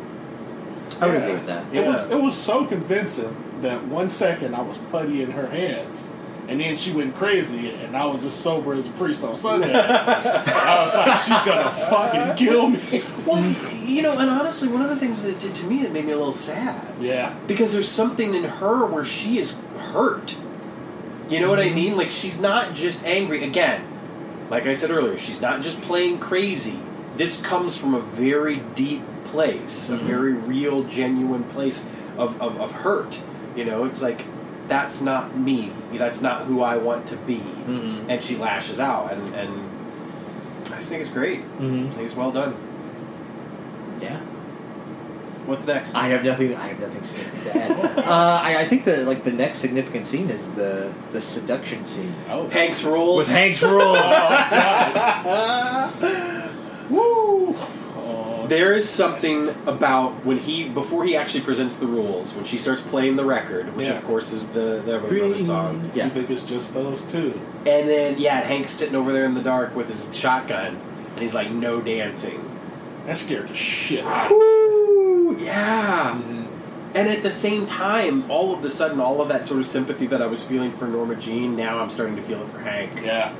B: I would
D: Yeah.
B: agree with that.
D: It
C: Yeah.
D: was it was so convincing that one second I was putty in her hands, and then she went crazy, and I was as sober as a priest on Sunday. I was like, she's gonna fucking kill me.
C: Well, you know, and honestly, one of the things that did to me, it made me a little sad.
D: Yeah.
C: Because there's something in her where she is hurt. You know what I mean? Like, she's not just angry. Again, like I said earlier, she's not just playing crazy. This comes from a very deep place, a very real, genuine place of, of, of hurt. You know, it's like, that's not me. That's not who I want to be.
B: Mm-hmm.
C: And she lashes out. And, and I just think it's great.
B: Mm-hmm.
C: I think it's well done.
B: Yeah.
C: What's next?
B: I have nothing. I have nothing significant to add. uh, I, I think the like the next significant scene is the the seduction scene
D: Oh.
C: Hank's rules.
B: with Hank's rules.
D: Woo! Oh,
C: There is something about when he, before he actually presents the rules, when she starts playing the record, which
D: Yeah.
C: of course is the, the Everybody song.
D: You think it's just those two?
C: And then, yeah, Hank's sitting over there in the dark with his shotgun, and he's like, no dancing.
D: That scared the shit out of me.
C: Ooh, yeah. Mm-hmm. And at the same time, all of a sudden, all of that sort of sympathy that I was feeling for Norma Jean, now I'm starting to feel it for Hank.
D: Yeah.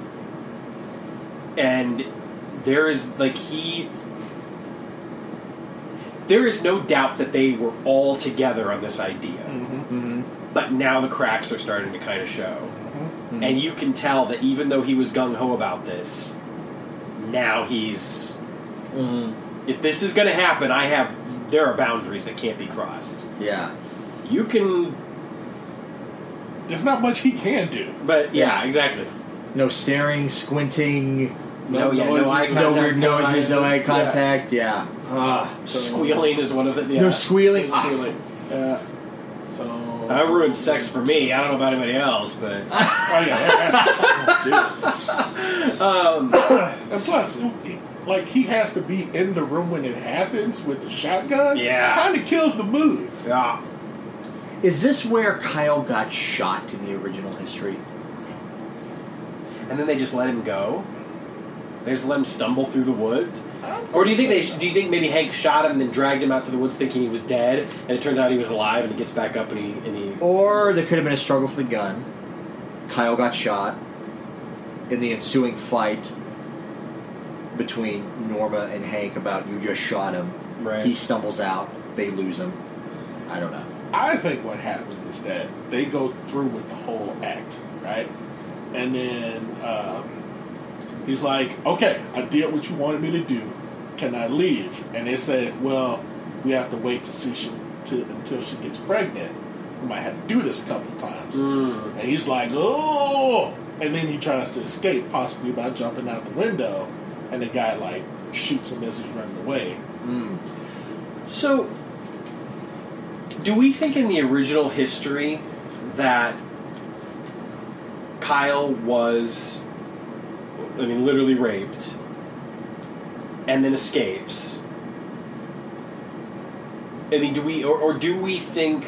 C: And there is, like, he... There is no doubt that they were all together on this idea.
D: Mm-hmm.
B: Mm-hmm.
C: But now the cracks are starting to kind of show.
D: Mm-hmm.
C: And you can tell that even though he was gung-ho about this, now he's...
B: Mm-hmm.
C: If this is going to happen, I have... There are boundaries that can't be crossed.
B: Yeah.
C: You can...
D: There's not much he can do.
C: But, yeah, exactly.
B: No staring, squinting,
C: No, yeah, no
D: noises,
C: eye
B: no
C: contact,
B: weird
C: no
B: noises, no
C: eyes,
B: eye
C: yeah.
B: contact. Yeah. Ah.
C: Squealing is one of the... Yeah.
B: No squealing.
C: No squealing. Yeah.
D: So
C: That ruined sex for me. I don't know about anybody else, but...
D: Oh yeah, that has to um, and plus, like he has to be in the room when it happens with the shotgun.
C: Yeah.
D: Kind of kills the mood.
C: Yeah.
B: Is this where Kyle got shot in the original history?
C: And then they just let him go? They just let him stumble through the woods? Or do you think they? Do you think maybe Hank shot him and then dragged him out to the woods thinking he was dead, and it turned out he was alive, and he gets back up and he... And he
B: Or there could have been a struggle for the gun. Kyle got shot. In the ensuing fight between Norma and Hank about you just shot him,
C: Right.
B: he stumbles out, they lose him. I don't know.
D: I think what happened is that they go through with the whole act, right? And then um, he's like, okay, I did what you wanted me to do. Can I leave? And they said, well, we have to wait to see she, to, until she gets pregnant. We might have to do this a couple of times.
C: Mm.
D: And he's like, oh! And then he tries to escape, possibly by jumping out the window. And the guy, like, shoots him as he's running away.
B: Mm.
C: So, do we think in the original history that Kyle was, I mean, literally raped and then escapes? I mean, do we, or, or do we think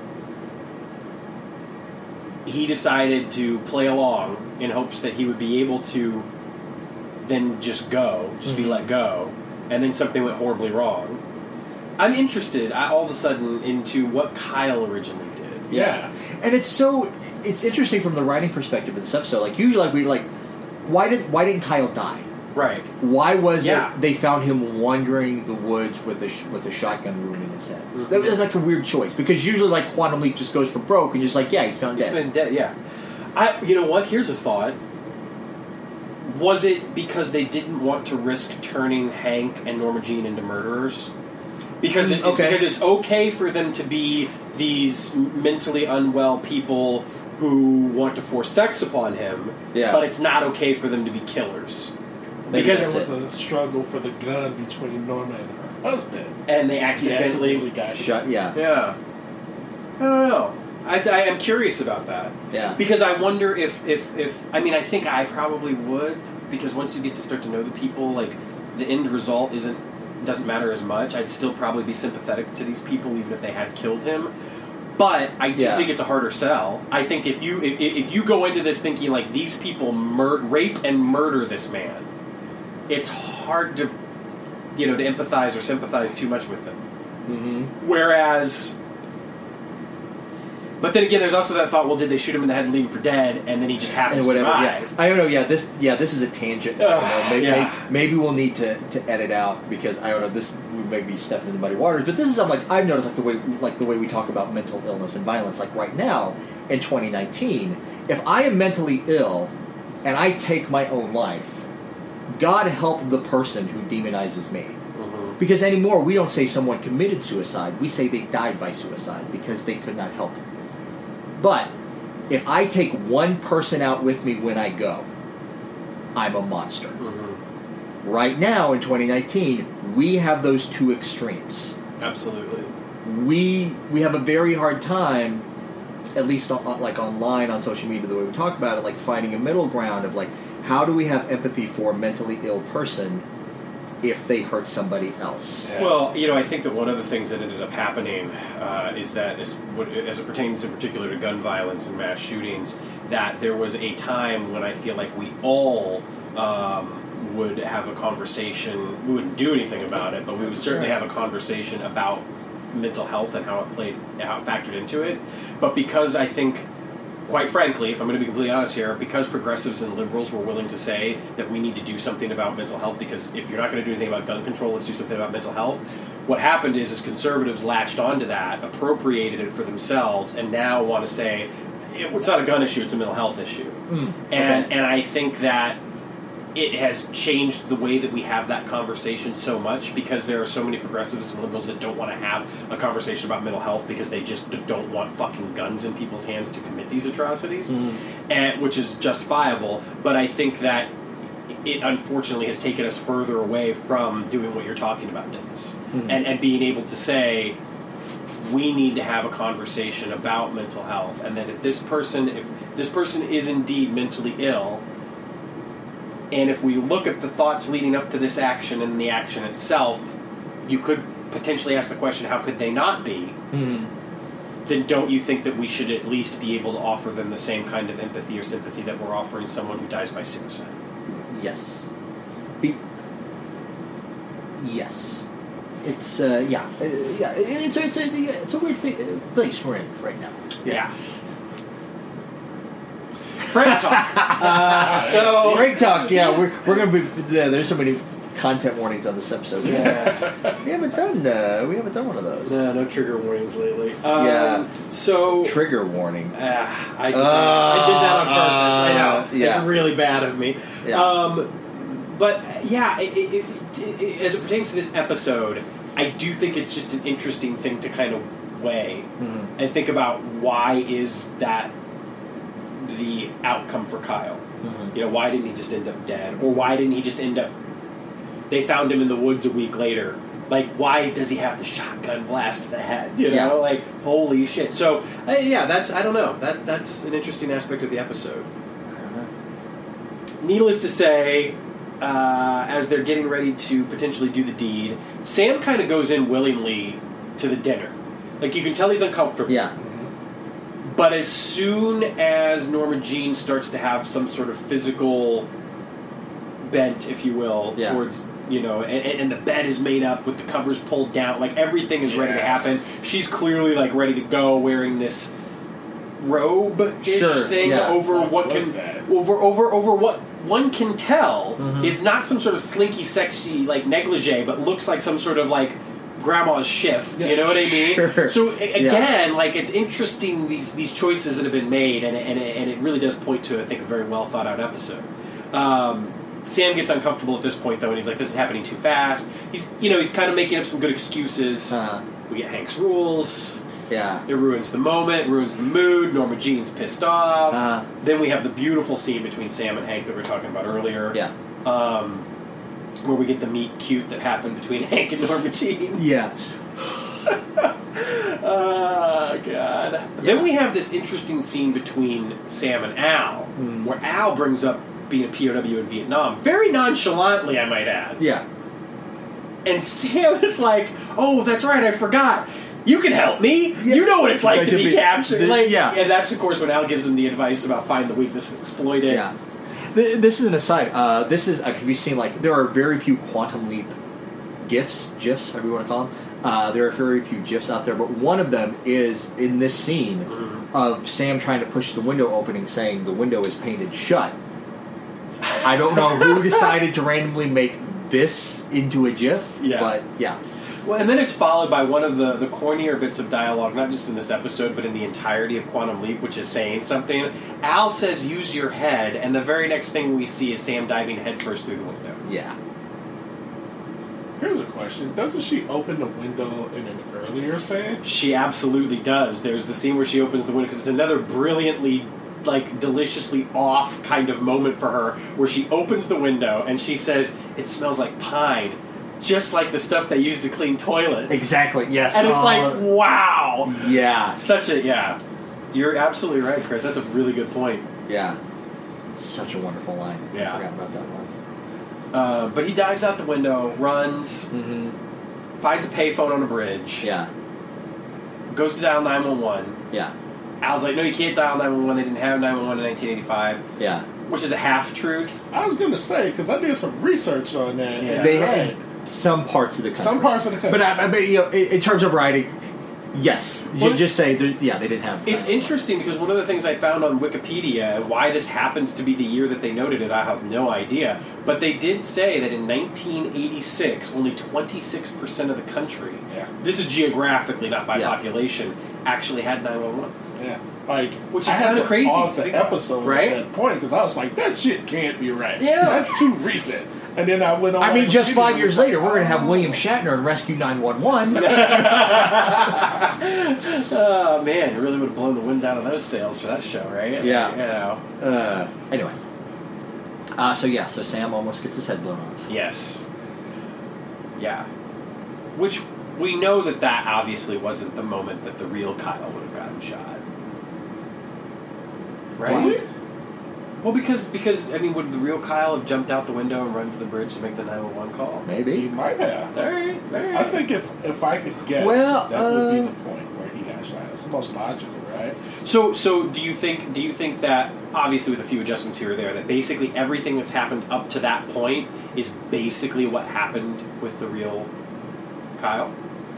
C: he decided to play along in hopes that he would be able to then just go, just mm-hmm. be let go, and then something went horribly wrong? I'm interested, I, all of a sudden, into what Kyle originally did.
D: Yeah.
B: And it's so, it's interesting from the writing perspective of this episode. Like, usually, like, we, like, why did, why didn't Kyle die?
C: Right.
B: Why was
C: Yeah.
B: it they found him wandering the woods with a sh- with a shotgun wound in his head?
C: Mm-hmm.
B: That was like a weird choice because usually like Quantum Leap just goes for broke and you're just like, yeah, he's found
C: He's
B: dead.
C: been dead, yeah. I, you know what? Here's a thought. Was it because they didn't want to risk turning Hank and Norma Jean into murderers? Because it,
B: Okay.
C: because it's okay for them to be these mentally unwell people who want to force sex upon him,
B: Yeah.
C: but it's not okay for them to be killers.
B: Maybe
C: Because
D: There
B: that's
D: was
B: it.
D: a struggle for the gun between Norma and her husband.
C: and they
D: He
C: accidentally...
D: accidentally got
B: Shot, yeah,
C: Yeah. I don't know. I, I am curious about that.
B: yeah.
C: Because I wonder if, if, if... I mean, I think I probably would, because once you get to start to know the people, like, the end result isn't doesn't matter as much. I'd still probably be sympathetic to these people, even if they had killed him. But I do
B: Yeah.
C: think it's a harder sell. I think if you if, if you go into this thinking, like, these people mur- rape and murder this man, it's hard to, you know, to empathize or sympathize too much with them.
B: Mm-hmm.
C: Whereas... But then again, there's also that thought, well, did they shoot him in the head and leave him for dead, and then he just happened
B: And
C: to
B: whatever.
C: survive?
B: Yeah, I don't know. Yeah, this. Yeah, this is a tangent. I don't know. Maybe,
C: yeah.
B: maybe, maybe we'll need to, to edit out because I don't know. This we may be stepping into muddy waters. But this is something like I've noticed, like the way like the way we talk about mental illness and violence. Like right now in twenty nineteen, if I am mentally ill and I take my own life, God help the person who demonizes me.
C: Mm-hmm.
B: Because anymore, we don't say someone committed suicide. We say they died by suicide because they could not help it. But if I take one person out with me when I go, I'm a monster.
C: Mm-hmm.
B: Right now, in twenty nineteen, we have those two extremes.
C: Absolutely.
B: We we have a very hard time, at least on, like online on social media, the way we talk about it, like finding a middle ground of like, how do we have empathy for a mentally ill person
E: if they hurt somebody else.
D: Yeah.
C: Well, you know, I think that one of the things that ended up happening uh, is that, as, as it pertains in particular to gun violence and mass shootings, that there was a time when I feel like we all um, would have a conversation. We wouldn't do anything about it, but we would certainly have a conversation about mental health and how it played, how it factored into it. But because I think, quite frankly, if I'm going to be completely honest here, because progressives and liberals were willing to say that we need to do something about mental health, because if you're not going to do anything about gun control, let's do something about mental health. What happened is, is conservatives latched onto that, appropriated it for themselves, and now want to say it's not a gun issue; it's a mental health issue.
E: Mm,
C: and
E: okay.
C: and I think that it has changed the way that we have that conversation so much, because there are so many progressives and liberals that don't want to have a conversation about mental health because they just don't want fucking guns in people's hands to commit these atrocities, mm. and which is justifiable. But I think that it unfortunately has taken us further away from doing what you're talking about, Dennis, mm. and, and being able to say, we need to have a conversation about mental health, and that if this person, if this person is indeed mentally ill, and if we look at the thoughts leading up to this action and the action itself, you could potentially ask the question, how could they not be? Mm-hmm. Then don't you think that we should at least be able to offer them the same kind of empathy or sympathy that we're offering someone who dies by suicide?
E: Yes. Be- yes. It's, uh, yeah. Uh, yeah. It's, it's, a, it's a weird thing, place we're in right now.
C: Yeah. yeah. Frank talk. Uh, so
E: Frank talk. Yeah, we're we're gonna be. Uh, there's so many content warnings on this episode.
C: Yeah.
E: we haven't done. Uh, we haven't done one of those.
C: No, no trigger warnings lately. Um,
E: yeah.
C: So
E: trigger warning.
C: Uh, I, did uh, I did that on purpose. I know.
E: Yeah.
C: It's really bad of me.
E: Yeah.
C: Um, but yeah, it, it, it, it, as it pertains to this episode, I do think it's just an interesting thing to kind of weigh mm-hmm. and think about, why is that the outcome for Kyle? Mm-hmm. You know, why didn't he just end up dead? Or why didn't he just end up... They found him in the woods a week later. Like, why does he have the shotgun blast to the head? You know,
E: yeah.
C: like, holy shit. So, uh, yeah, that's, I don't know. That That's an interesting aspect of the episode.
E: I don't know.
C: Needless to say, uh, as they're getting ready to potentially do the deed, Sam kind of goes in willingly to the dinner. Like, you can tell he's uncomfortable.
E: Yeah.
C: But as soon as Norma Jean starts to have some sort of physical bent, if you will,
E: yeah.
C: towards, you know, and, and the bed is made up with the covers pulled down, like everything is yeah. ready to happen. She's clearly like ready to go, wearing this robe-ish
E: sure.
C: thing
E: yeah.
C: over
D: what,
C: what can
D: that?
C: over over over what one can tell
E: mm-hmm.
C: is not some sort of slinky, sexy like negligee, but looks like some sort of like grandma's shift, you know what I mean?
E: Sure.
C: So again,
E: yeah.
C: like, it's interesting, these these choices that have been made, and and it, and it really does point to, I think, a very well thought out episode. Um, Sam gets uncomfortable at this point, though, and he's like, "This is happening too fast." He's, you know, he's kind of making up some good excuses.
E: Uh-huh.
C: We get Hank's rules.
E: Yeah.
C: It ruins the moment, ruins the mood. Norma Jean's pissed off.
E: Uh-huh.
C: Then we have the beautiful scene between Sam and Hank that we were talking about earlier.
E: Yeah.
C: Um, where we get the meet cute that happened between Hank and Norma Jean.
E: Yeah.
C: Oh, God. Yeah. Then we have this interesting scene between Sam and Al, mm. where Al brings up being a P O W in Vietnam. Very nonchalantly, I might add.
E: Yeah.
C: And Sam is like, oh, that's right, I forgot. You can help me.
E: Yeah.
C: You know what it's like, like to be, be captured.
E: The,
C: like,
E: yeah.
C: And that's, of course, when Al gives him the advice about find the weakness and exploit it.
E: Yeah. This is an aside. Uh, this is, have you seen, like, there are very few Quantum Leap GIFs, GIFs, however you want to call them. Uh, there are very few GIFs out there, but one of them is in this scene mm-hmm. of Sam trying to push the window opening, saying the window is painted shut. I don't know who decided to randomly make this into a GIF,
C: yeah.
E: but yeah.
C: Well, and then it's followed by one of the, the cornier bits of dialogue, not just in this episode, but in the entirety of Quantum Leap, which is saying something. Al says, use your head, and the very next thing we see is Sam diving headfirst through the window.
E: Yeah.
D: Here's a question. Doesn't she open the window in an earlier scene?
C: She absolutely does. There's the scene where she opens the window, because it's another brilliantly, like, deliciously off kind of moment for her, where she opens the window, and she says, it smells like pine. Just like the stuff they use to clean toilets.
E: Exactly, yes.
C: And it's
E: uh,
C: like, wow.
E: Yeah.
C: Such a, yeah. You're absolutely right, Chris. That's a really good point.
E: Yeah. Such a wonderful line.
C: Yeah.
E: I forgot about that line.
C: Uh, but he dives out the window, runs,
E: Mm-hmm.
C: finds a payphone on a bridge,
E: Yeah.
C: goes to dial nine one one.
E: Yeah.
C: Al's like, no, you can't dial nine one one. They didn't have nine one one in nineteen eighty-five,
E: Yeah.
C: which is a half-truth.
D: I was going to say, because I did some research on that.
C: Yeah.
D: and
E: They
D: right.
E: had some parts of the country.
D: Some parts of the country.
E: But I, I mean, you know, in, in terms of writing, yes.
C: Well,
E: you just say, there- yeah, they didn't have.
C: It's interesting because one of the things I found on Wikipedia, and why this happened to be the year that they noted it, I have no idea. But they did say that in nineteen eighty-six, only twenty-six percent of the country,
D: Yeah.
C: this is geographically, not by
E: Yeah.
C: population, actually had nine one one.
D: Yeah. Like,
C: Which is
D: I had
C: kinda
D: to
C: crazy
D: pause
C: to
D: the
C: think about,
D: episode
C: right?
D: at that point because I was like, that shit can't be right.
C: Yeah.
D: That's too recent. And then I went on.
E: I mean, just
D: Wikipedia
E: five
D: and
E: years
D: was
E: later,
D: like,
E: we're going to have
D: oh.
E: William Shatner in Rescue nine one one.
C: Oh, man, it really would have blown the wind out of those sails for that show, right?
E: Yeah.
C: You know.
E: Uh, anyway. Uh, so, yeah, so Sam almost gets his head blown off.
C: Yes. Yeah. Which we know that that obviously wasn't the moment that the real Kyle would have gotten shot. Right?
D: What?
C: Well, because, because I mean, would the real Kyle have jumped out the window and run to the bridge to make the nine one one call?
D: He
E: Maybe.
D: might have.
C: All right, all right.
D: I think if if I could guess,
E: Well,
D: that would be
E: uh,
D: the point where he got shot. It's the most logical, right?
C: So, so do you think? Do you think that obviously with a few adjustments here or there, that basically everything that's happened up to that point is basically what happened with the real Kyle?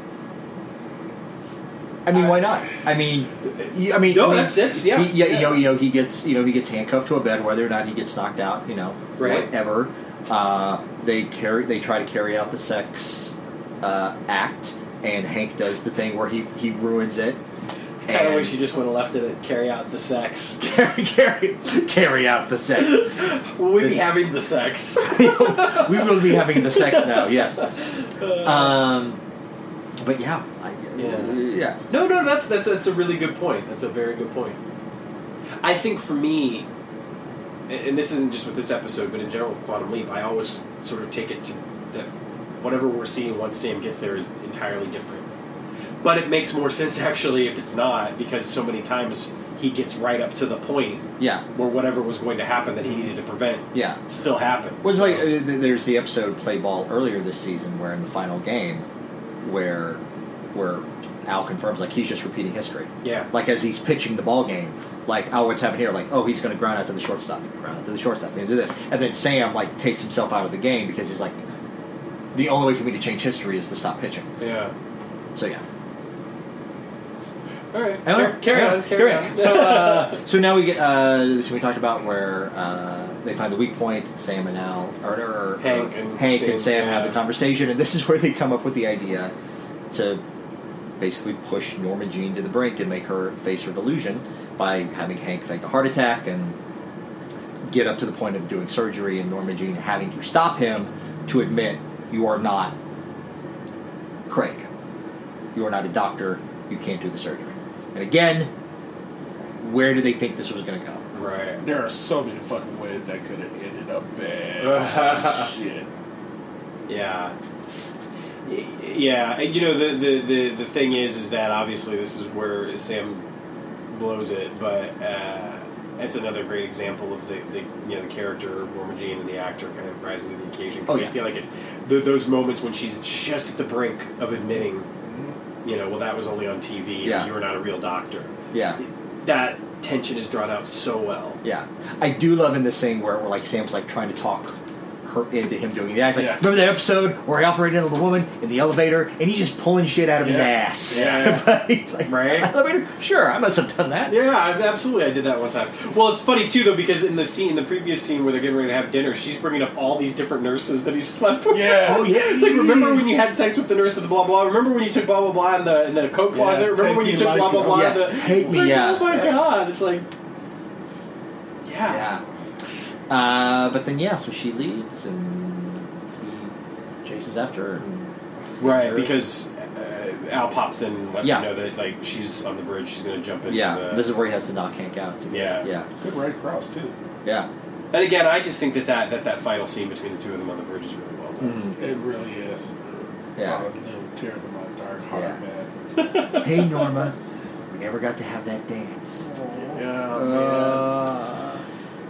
E: I mean, why not? I mean, y- I mean,
C: No,
E: I mean,
C: that's- that's- yeah.
E: he- yeah, you
C: Yeah.
E: know, you know, he gets, you know, he gets handcuffed to a bed, whether or not he gets knocked out, you know,
C: Right.
E: whatever. Uh, they carry, they try to carry out the sex uh, act, and Hank does the thing where he he ruins it.
C: I
E: And
C: wish you just would have left it at carry out the sex.
E: carry, carry, carry out the sex.
C: Will we be having the sex?
E: We will be having the sex now. Yes. Um, but yeah, I,
C: Yeah.
E: yeah.
C: No, no, that's that's that's a really good point. That's a very good point. I think for me, and and this isn't just with this episode, but in general with Quantum Leap, I always sort of take it to that whatever we're seeing once Sam gets there is entirely different. But it makes more sense actually if it's not, because so many times he gets right up to the point
E: Yeah.
C: where whatever was going to happen that he needed to prevent
E: Yeah.
C: still happened.
E: Was
C: So-
E: like uh, th- there's the episode Play Ball earlier this season where in the final game where where Al confirms like he's just repeating history.
C: Yeah.
E: Like as he's pitching the ball game, like oh what's happening here? Like oh he's going to ground out to the shortstop, ground out to the shortstop, he's going to do this, and then Sam like takes himself out of the game because he's like the only way for me to change history is to stop pitching.
C: Yeah.
E: So yeah.
C: All right.
E: I don't know.
C: Carry
E: Yeah,
C: on. Carry on.
E: So, uh, so now we get. Uh, so we talked about where uh, they find the weak point. Sam and Al, or, or, or
C: Hank and
E: Hank
C: Sam,
E: and Sam have
C: yeah.
E: the conversation, and this is where they come up with the idea to basically push Norma Jean to the brink and make her face her delusion by having Hank fake a heart attack and get up to the point of doing surgery, and Norma Jean having to stop him to admit you are not Craig. You are not a doctor. You can't do the surgery. And again, where do they think this was going to go?
C: Right.
D: There are so many fucking ways that could have ended up bad. Shit.
C: Yeah. Y- Yeah, and you know the, the, the, the thing is is that obviously this is where Sam blows it, but uh, it's another great example of the, the you know the character Norma Jean and the actor kind of rising to the occasion. 'Cause
E: Oh, yeah.
C: I feel like it's th those moments when she's just at the brink of admitting, you know, well that was only on T V.
E: Yeah.
C: You were not a real doctor.
E: Yeah.
C: That tension is drawn out so well.
E: Yeah. I do love in this scene where, where like Sam's like trying to talk her into him doing the act. Like,
D: Yeah.
E: remember that episode where he operated on the woman in the elevator and he's just pulling shit out of his
D: Yeah.
E: ass.
C: Yeah.
E: But he's like,
C: Right.
E: elevator? Sure, I must have done that.
C: Yeah, I, absolutely. I did that one time. Well, it's funny too, though, because in the scene, the previous scene where they're getting ready to have dinner, she's bringing up all these different nurses that he slept with.
D: Yeah.
E: Oh, yeah.
C: It's like, remember when you had sex with the nurse at the blah blah? Remember when you took blah blah blah in the in the coat
D: Yeah,
C: closet? Remember
D: take
C: when you
D: me
C: took
D: like
C: blah blah
D: it.
C: blah?
E: Yeah,
C: in the,
E: take
C: it's
E: me,
C: like,
E: yeah.
C: oh my
E: Yes.
C: god! It's like, yeah,
E: Yeah. Uh, but then, yeah, so she leaves and he chases after her. And
C: right. Because uh, Al pops in and lets
E: Yeah.
C: you know that like she's on the bridge. She's going to jump into
E: Yeah,
C: the.
E: this is where he has to knock Hank out. To get-
C: Yeah.
E: Yeah.
D: Good Red Cross, too.
E: Yeah.
C: and again, I just think that that, that that final scene between the two of them on the bridge is really well done.
E: Mhm.
D: It really is.
E: Yeah.
D: Oh, it'll tear to my dark heart,
E: Yeah.
D: man.
E: Hey, Norma. We never got to have that dance.
C: Yeah,
E: Uh,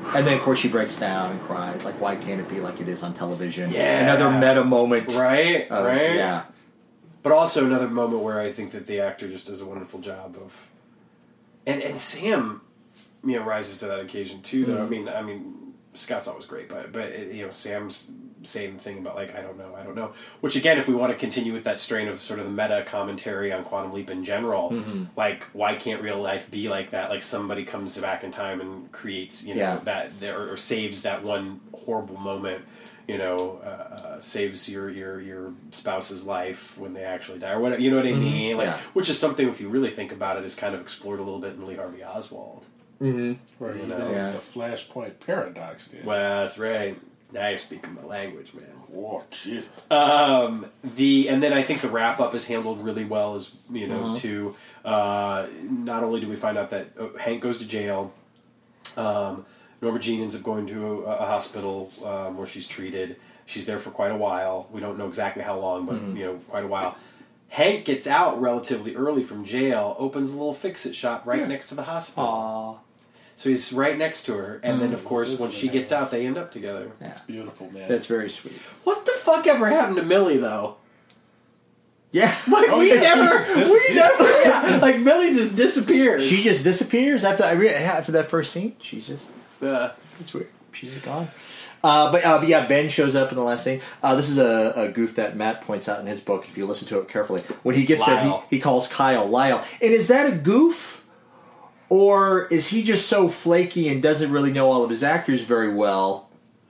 E: And then, of course, she breaks down and cries. Like, why can't it be like it is on television?
C: Yeah.
E: Another meta moment.
C: Right,
E: of-
C: right.
E: Yeah.
C: But also another moment where I think that the actor just does a wonderful job of, and and Sam, you know, rises to that occasion too. Though
E: Mm-hmm.
C: I mean, I mean, Scott's always great, but but you know, Sam's saying the thing about like I don't know, I don't know. Which again, if we want to continue with that strain of sort of the meta commentary on Quantum Leap in general,
E: Mm-hmm.
C: like why can't real life be like that? Like somebody comes back in time and creates, you know,
E: Yeah.
C: that or, or saves that one horrible moment. You know, uh, uh, saves your, your your spouse's life when they actually die, or whatever. You know what I mean? Like,
E: Yeah.
C: which is something, if you really think about it, is kind of explored a little bit in Lee Harvey Oswald.
E: Mm-hmm.
D: Where he
C: You know,
D: did
E: yeah.
D: the Flashpoint Paradox did.
C: Well, that's right. Now you're speaking my language, man.
D: Oh, Jesus.
C: Um, the and then I think the wrap up is handled really well, as you know.
E: Uh-huh.
C: To uh, not only do we find out that uh, Hank goes to jail, um, Norma Jean ends up going to a, a hospital um, where she's treated. She's there for quite a while. We don't know exactly how long, but
E: Mm-hmm.
C: you know, quite a while. Hank gets out relatively early from jail, opens a little fix-it shop right
D: Yeah.
C: next to the hospital.
E: Aw.
C: So he's right next to her, and then of course
D: Those
C: when
D: are the
C: she gets
D: names.
C: out, they end up together.
E: Yeah.
D: Beautiful, man.
E: That's very sweet.
C: What the fuck ever happened to Millie though?
E: Yeah.
C: Like
D: Oh,
C: we
D: yeah,
C: never,
D: she just
C: we never, yeah, like Millie just disappears.
E: She just disappears after I re- after that first scene. She's just
C: yeah.
E: it's weird. She's just gone. Uh, but, uh, but yeah, Ben shows up in the last scene. Uh, this is a, a goof that Matt points out in his book. If you listen to it carefully, when he gets there,
C: Lyle.
E: he, he calls Kyle Lyle. And is that a goof, or is he just so flaky and doesn't really know all of his actors very well?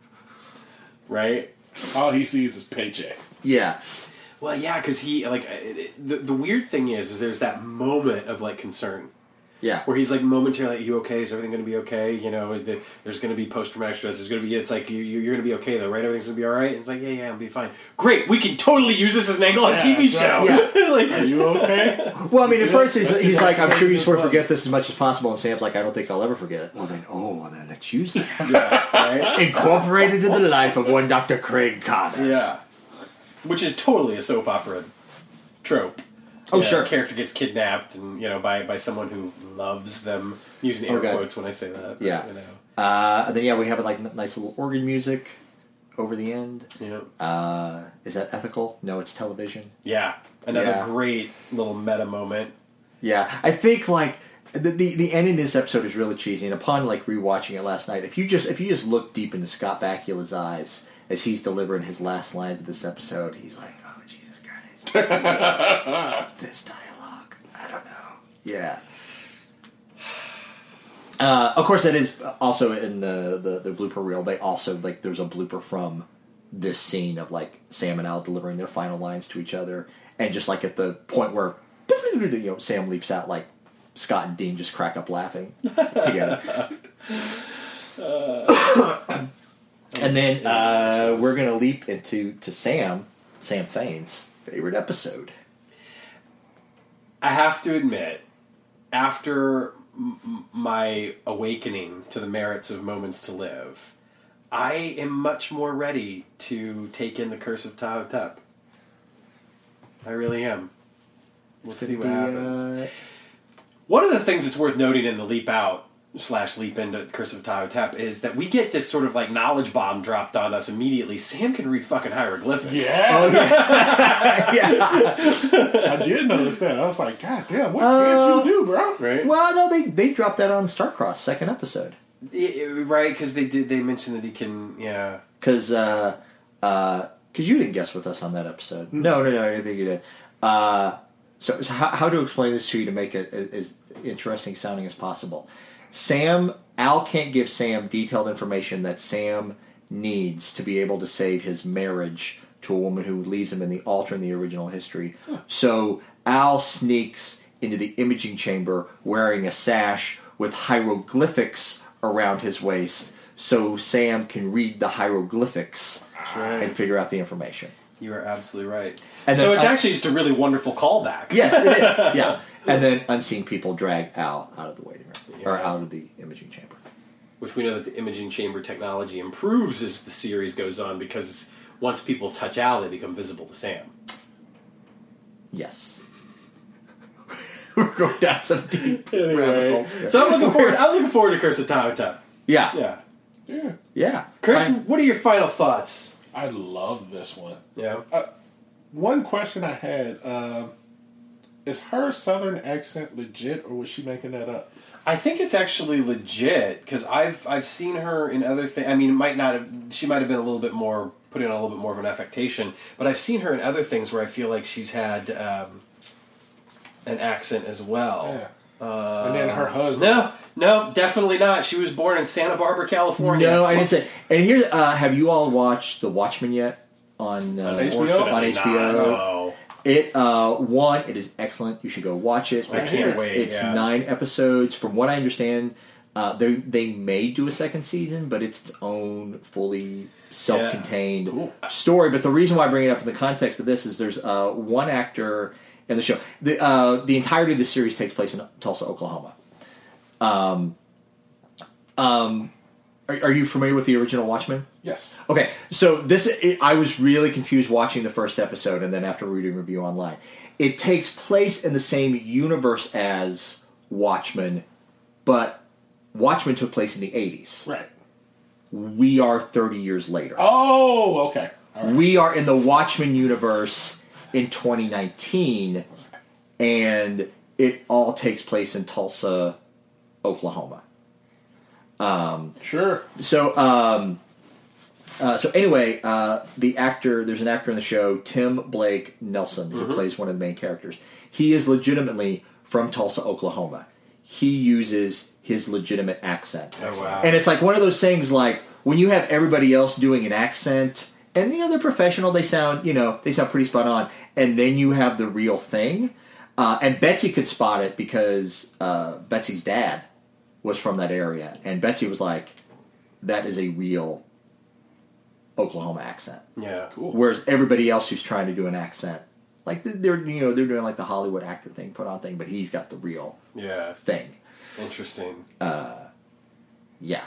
C: Right.
D: All he sees is paycheck.
E: Yeah,
C: Well, yeah, because he like uh, the the weird thing is, is there's that moment of like concern.
E: yeah.
C: Where he's like momentarily, like, you okay? Is everything going to be okay? You know, is the, there's going to be post-traumatic stress. There's going to be, it's like, you, you- you're going to be okay, though, right? Everything's going to be all right? It's like, yeah, yeah, I'll be fine. Great, we can totally use this as an angle on a
D: Yeah,
C: T V
D: that's
C: show.
D: right.
E: Yeah.
C: like,
D: Are you okay?
E: Well, I mean, at
D: Yeah,
E: first he's,
D: let's
E: he's
D: get
E: like,
D: back
E: I'm
D: to
E: sure you
D: this
E: just want to
D: one.
E: forget this as much as possible. And Sam's like, I don't think I'll ever forget it. Well, then, oh, well, then let's use that.
C: yeah, right?
E: Incorporated in the life of one Doctor Craig Connor.
C: Yeah. Which is totally a soap opera trope.
E: Oh,
C: You know,
E: sure.
C: A character gets kidnapped, and you know, by, by someone who loves them. I'm using air
E: Okay.
C: quotes when I say that. But,
E: Yeah.
C: You know.
E: Uh, and then, yeah, we have like n- nice little organ music over the end.
C: Yeah.
E: Uh, is that ethical? No, it's television.
C: Yeah. Another
E: Yeah.
C: great little meta moment.
E: Yeah, I think like the, the the ending of this episode is really cheesy. And upon like rewatching it last night, if you just if you just look deep into Scott Bakula's eyes as he's delivering his last lines of this episode, he's like, "Oh Jesus Christ, this dialogue, I don't know." Yeah. Uh, of course, that is also in the, the the blooper reel. They also like there's a blooper from this scene of like Sam and Al delivering their final lines to each other, and just like at the point where you know Sam leaps out, like Scott and Dean just crack up laughing together. And then uh, we're gonna leap into to Sam Sam Fain's favorite episode.
C: I have to admit, after m- m- my awakening to the merits of Moments to Live, I am much more ready to take in the Curse of Taotep. I really am. We'll
E: It's
C: see what
E: gonna be,
C: happens.
E: uh,
C: One of the things that's worth noting in the Leap Out slash Leap into Curse of Taotep is that we get this sort of like knowledge bomb dropped on us immediately. Sam can read fucking hieroglyphics.
D: Yeah,
E: yeah.
D: I did notice that. I was like, God damn, what
E: Uh,
D: can't you do, bro?
C: Right?
E: Well, no, they they dropped that on Starcross second episode.
C: It- it- right, because they did. They mentioned that he can. Yeah.
E: Because uh, uh 'cause you didn't guess with us on that episode. No, no, no, I didn't think you did. Uh, so, so how, how to explain this to you to make it as interesting sounding as possible? Sam, Al can't give Sam detailed information that Sam needs to be able to save his marriage to a woman who leaves him in the altar in the original history. So Al sneaks into the imaging chamber wearing a sash with hieroglyphics around his waist, so Sam can read the hieroglyphics
C: right.
E: and figure out the information.
C: You are absolutely right.
E: And
C: so
E: then,
C: it's
E: uh,
C: actually just a really wonderful callback.
E: Yes, it is. Yeah, and then unseen people drag Al out of the waiting room or
C: Yeah.
E: out of the imaging chamber.
C: Which we know that the imaging chamber technology improves as the series goes on, because once people touch Al, they become visible to Sam.
E: Yes. We're going down some deep rabbit holes here.
C: So I'm looking forward. I'm looking forward to Curse of Taotep.
E: Yeah.
C: Yeah.
D: Yeah.
E: Yeah.
C: Chris,
E: I-
C: what are your final thoughts?
D: I love this one.
C: Yeah.
D: Uh, one question I had, uh, is her southern accent legit, or was she making that up?
C: I think it's actually legit because I've I've seen her in other things. I mean, it might not have. She might have been a little bit more putting on a little bit more of an affectation, but I've seen her in other things where I feel like she's had um, an accent as well.
D: Yeah.
C: Uh,
D: And then her husband.
C: No, no, definitely not. She was born in Santa Barbara, California.
E: No, I didn't say. And here, uh, have you all watched The Watchmen yet on uh,
D: H B O?
C: Unfortunately
E: on H B O?
C: not, no.
E: It uh, one, it is excellent. You should go watch it.
C: I
E: It's,
C: can't
E: it's,
C: wait,
E: it's
C: yeah.
E: nine episodes. From what I understand, uh, they they may do a second season, but it's its own fully self-contained
C: Yeah. Cool.
E: story. But the reason why I bring it up in the context of this is there's uh, one actor in the show. The uh, the entirety of the series takes place in Tulsa, Oklahoma. Um, um, are, are you familiar with the original Watchmen?
D: Yes.
E: Okay, so this it, I was really confused watching the first episode, and then after reading a review online, it takes place in the same universe as Watchmen, but Watchmen took place in the eighties.
D: Right.
E: We are thirty years later.
D: Oh, okay. All right.
E: We are in the Watchmen universe in twenty nineteen, and it all takes place in Tulsa, Oklahoma.
D: Sure.
E: So, um, uh, so anyway, uh, the actor, there's an actor in the show, Tim Blake Nelson, who plays one of the main characters. He is legitimately from Tulsa, Oklahoma. He uses his legitimate accent.
C: Oh, wow.
E: And it's like one of those things like when you have everybody else doing an accent and, you know, they're professional, they sound, you know, they sound pretty spot on. And then you have the real thing. Uh, and Betsy could spot it because uh, Betsy's dad was from that area. And Betsy was like, that is a real Oklahoma accent.
C: Yeah.
D: Cool.
E: Whereas everybody else who's trying to do an accent, like they're, you know, they're doing like the Hollywood actor thing, put on thing, but he's got the real
C: Yeah.
E: thing.
C: Interesting.
E: Yeah.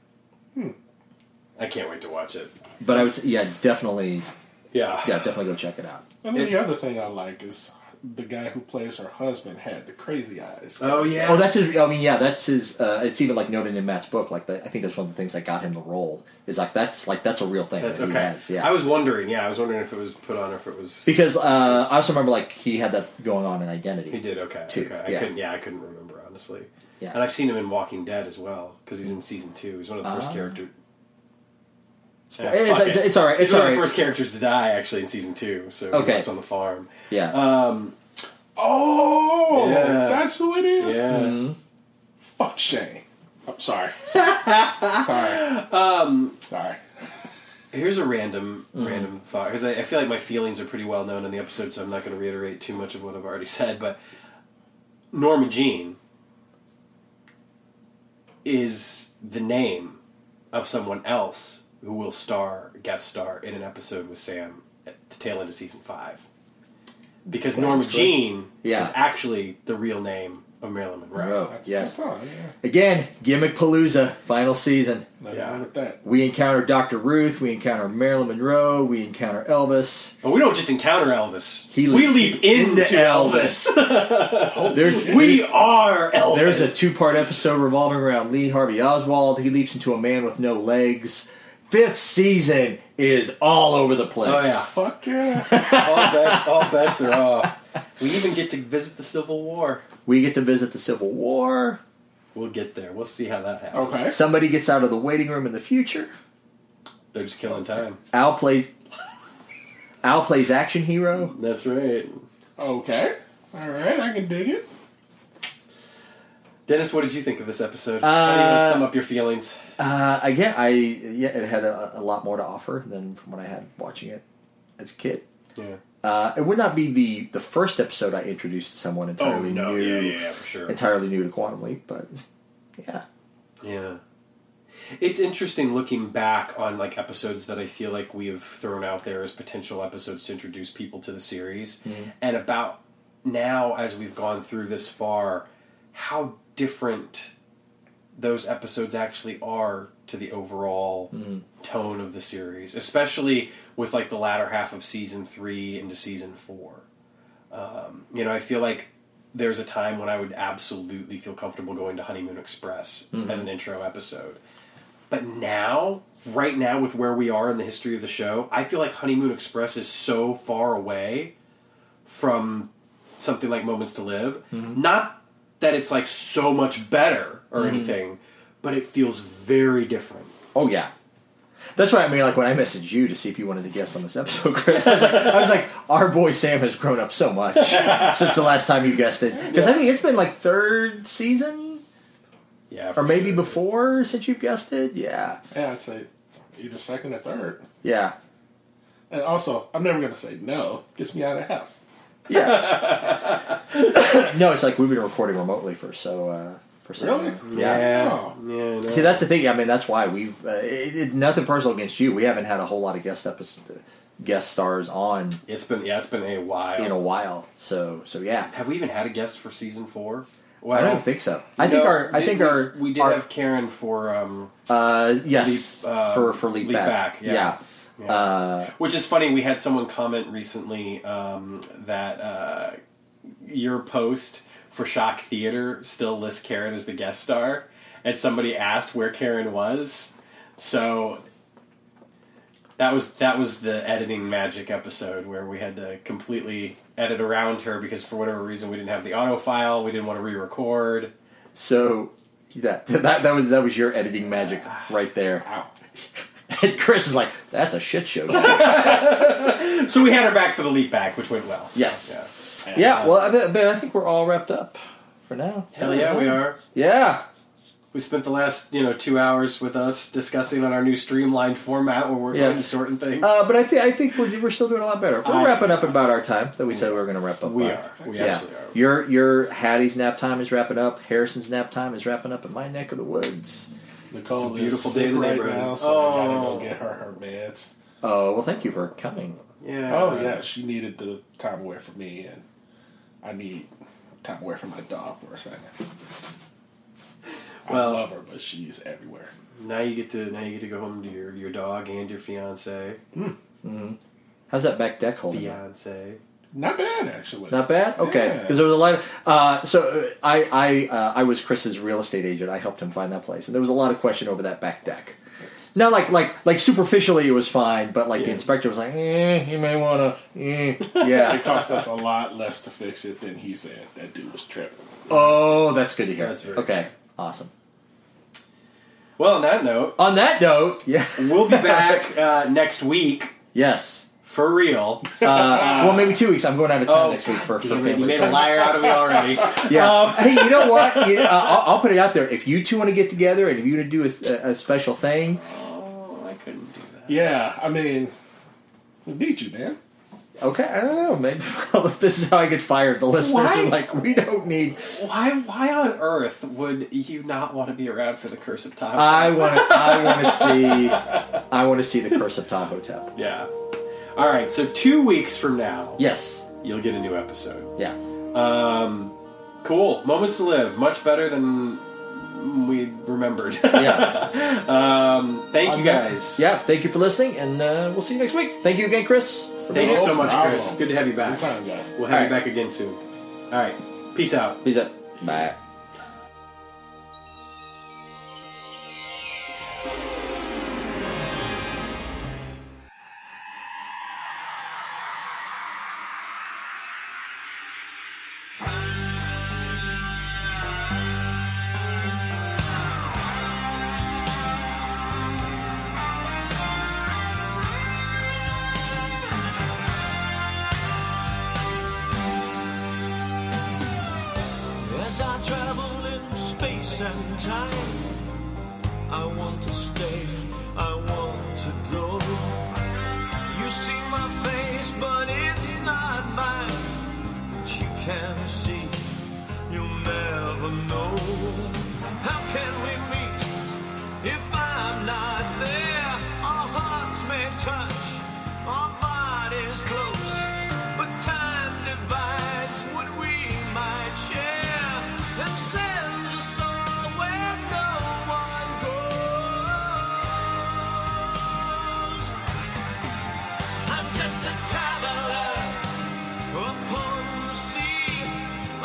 C: I can't wait to watch it.
E: But I would say, yeah, definitely,
C: Yeah.
E: yeah, definitely go check it out.
D: And then
C: It-
D: the other thing I like is the guy who plays her husband had the crazy eyes.
C: Oh yeah.
E: Oh, that's his. I mean, yeah, that's his. Uh, it's even like noted in Matt's book. Like, the, I think that's one of the things that got him the role. Is like that's like that's a real thing.
C: That's
E: that he
C: okay.
E: has, yeah.
C: I was wondering. Yeah, I was wondering if it was put on or if it was.
E: because uh, I also remember like he had that going on in Identity.
C: He did okay.
E: Too,
C: okay. I
E: yeah.
C: couldn't. Yeah, I couldn't remember honestly.
E: Yeah.
C: And I've seen him in Walking Dead as well because he's in season two. He's one of the first
E: Ah.
C: characters. Yeah,
E: It's,
C: fuck
E: it's,
C: it.
E: it's all right. It's
C: He's
E: all
C: one of
E: right.
C: the first characters to die actually in season two. So
E: Okay.
C: he was on the farm.
E: Yeah.
C: Um,
D: Oh,
C: Yeah.
D: that's who it is?
C: yeah.
E: Mm-hmm.
D: Fuck Shane. I'm sorry. sorry. Um, sorry.
C: Here's a random
E: Mm-hmm.
C: random thought because I, I feel like my feelings are pretty well known in the episode, so I'm not going to reiterate too much of what I've already said. But Norma Jean is the name of someone else who will star guest star in an episode with Sam at the tail end of season five. Because
E: Okay,
C: Norma
E: that's good.
C: Jean
E: Yeah.
C: is actually the real name of Marilyn Monroe.
E: Monroe.
D: That's
E: Yes.
D: what I thought, yeah.
E: Again, Gimmick Palooza, final season.
D: Nothing
C: Yeah.
D: wrong with that.
E: We encounter Doctor Ruth. We encounter Marilyn Monroe. We encounter Elvis.
C: But we don't just encounter Elvis.
E: He
C: we
E: leaps
C: leap into,
E: into
C: Elvis.
E: There's
C: we are Elvis.
E: There's a two-part episode revolving around Lee Harvey Oswald. He leaps into a man with no legs. Fifth season is all over the place.
C: Oh, yeah.
D: Fuck yeah.
C: all bets, all bets are off. We even get to visit the Civil War.
E: We get to visit the Civil War.
C: We'll get there. We'll see how that happens.
D: Okay.
E: Somebody gets out of the waiting room in the future.
C: They're just killing time.
E: Al plays. Al plays action hero.
C: That's right.
D: Okay. All right, I can dig it.
C: Dennis, what did you think of this episode? how do you want to sum up your feelings?
E: Uh, again, I yeah, it had a, a lot more to offer than from what I had watching it as a kid.
C: Yeah.
E: Uh, it would not be the, the first episode I introduced to someone
C: Oh,
E: entirely
C: no.
E: new,
C: Yeah, yeah, yeah, for sure.
E: entirely new to Quantum Leap, but yeah.
C: Yeah. It's interesting looking back on like episodes that I feel like we have thrown out there as potential episodes to introduce people to the series. And about now, as we've gone through this far, how different those episodes actually are to the overall tone of the series, especially with like the latter half of season three into season four. Um, you know, I feel like there's a time when I would absolutely feel comfortable going to Honeymoon Express as an intro episode. But now, right now, with where we are in the history of the show, I feel like Honeymoon Express is so far away from something like Moments to Live. Mm-hmm. Not that it's like so much better or mm-hmm. anything, but it feels very different.
E: Oh, yeah. That's why I mean, like, when I messaged you to see if you wanted to guest on this episode, Chris, I was like, I was like our boy Sam has grown up so much since the last time you guested. Because yeah. I think it's been, like, third season?
C: Yeah.
E: Or maybe
C: sure.
E: before since you've guested? Yeah.
D: Yeah, I'd say either second or third.
E: Yeah.
D: And also, I'm never going to say no. Gets me out of the house.
E: Yeah. No, it's like we've been recording remotely for so... Uh,
D: Really?
E: Yeah.
C: Yeah.
D: Oh.
C: yeah no.
E: See, that's the thing. I mean, that's why we've uh, it, it, nothing personal against you. We haven't had a whole lot of guest episodes, guest stars on.
C: It's been yeah, it's been a while.
E: In a while. So so yeah.
C: Have we even had a guest for season four? Well,
E: I don't think so. I think our. I think
C: we,
E: our.
C: We did
E: our,
C: have Karen for. Um,
E: uh, yes.
C: leap, uh,
E: for for leap,
C: leap
E: back.
C: back. Yeah.
E: yeah.
C: yeah.
E: Uh,
C: Which is funny. We had someone comment recently um, that uh, your post for Shock Theater still lists Karen as the guest star, and somebody asked where Karen was. So that was that was the editing magic episode where we had to completely edit around her because for whatever reason we didn't have the auto file, we didn't want to re-record.
E: So that that that was that was your editing magic right there.
D: Wow.
E: And Chris is like, that's a shit show. Guy.
C: So we had her back for the leap back, which went well. So,
E: yes.
C: Yeah.
E: Yeah, well, I, but I think we're all wrapped up for now.
C: Hell yeah, we are.
E: Yeah.
C: We spent the last, you know, two hours with us discussing on our new streamlined format where we're
E: Yeah.
C: going to shorten things.
E: Uh, but I think I think we're, we're still doing a lot better. We're
C: I-
E: wrapping up at about our time that we said we were going to wrap up.
C: we
E: by.
C: are. We
E: Yeah.
C: absolutely are.
E: Your your Hattie's nap time is wrapping up. Harrison's nap time is wrapping up in my neck of the woods.
D: Nicole
C: It's a beautiful
D: is
C: day
D: sick
C: in the
D: right
C: neighborhood.
D: now, so I gotta
C: Oh.
D: go get her her meds.
E: Oh well, thank you for coming.
C: Yeah.
D: Oh yeah, she needed the time away from me, and I need time away from my dog for a second.
C: Well-
D: I love her, but she's everywhere.
C: Now you get to now you get to go home to your, your dog and your fiance.
E: How's that back deck holding? up?
C: Fiance.
D: Not bad, actually.
E: Not bad. Okay,
D: Yeah.
E: because there was a lot. Of, uh, so uh, I I uh, I was Chris's real estate agent. I helped him find that place, and there was a lot of question over that back deck. Not like like like superficially it was fine, but like the
C: Yeah.
E: inspector was like, eh, you may want to, eh.
D: It
E: yeah.
D: cost us a lot less to fix it than he said. That dude was tripping.
E: Oh, that's good to hear.
C: That's very
E: okay. Awesome.
C: Well, on that note,
E: On that note, yeah.
C: we'll be back uh, next week
E: Yes.
C: for real.
E: Uh, well, maybe two weeks. I'm going out of town
C: Oh,
E: next week for, for
C: damn it, you
E: family.
C: made a liar out of me already.
E: Yeah.
C: Um,
E: Hey, you know what? You, uh, I'll, I'll put it out there. If you two want to get together and if you want to do a, a special thing,
C: oh, I couldn't do that.
D: Yeah, I mean, we need you, man.
E: okay, I don't know. Maybe if this is how I get fired. The listeners
C: Why?
E: are like, we don't need.
C: Why? Why on earth would you not want to be around for the Curse of Tahoe?
E: I want to. I want to see. I want to see the Curse of Tahoe Tap.
C: Yeah. All right. So two weeks from now,
E: Yes.
C: you'll get a new episode.
E: Yeah.
C: Um, cool. Moments to Live. Much better than we remembered.
E: Yeah.
C: um, thank you guys.
E: Yeah. Thank you for listening, and uh, we'll see you next week. Thank you again, Chris.
C: Thank you so
D: No
C: much,
D: problem.
C: Chris. Good to have you back.
D: Good time, guys.
C: We'll have
E: All
C: you
E: right.
C: back again soon. All right. Peace out.
E: Peace out. Bye.
F: As I travel in space and time, I want to stay, I want to go. You see my face, but it's not mine. But you can see, you'll never know. How can we meet if I'm not there? Our hearts may touch, our bodies close, but time divides what we might share. And sends us all where no one goes. I'm just a traveler upon the sea.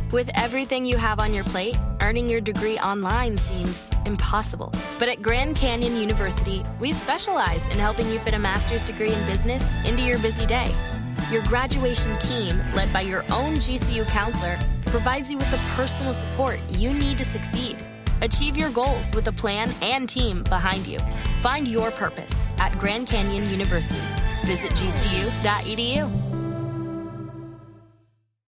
A: With everything you have on your plate, earning your degree online seems impossible. But at Grand Canyon University, we specialize in helping you fit a master's degree in business into your busy day. Your graduation team, led by your own G C U counselor, provides you with the personal support you need to succeed. Achieve your goals with a plan and team behind you. Find your purpose at Grand Canyon University. Visit G C U dot E D U.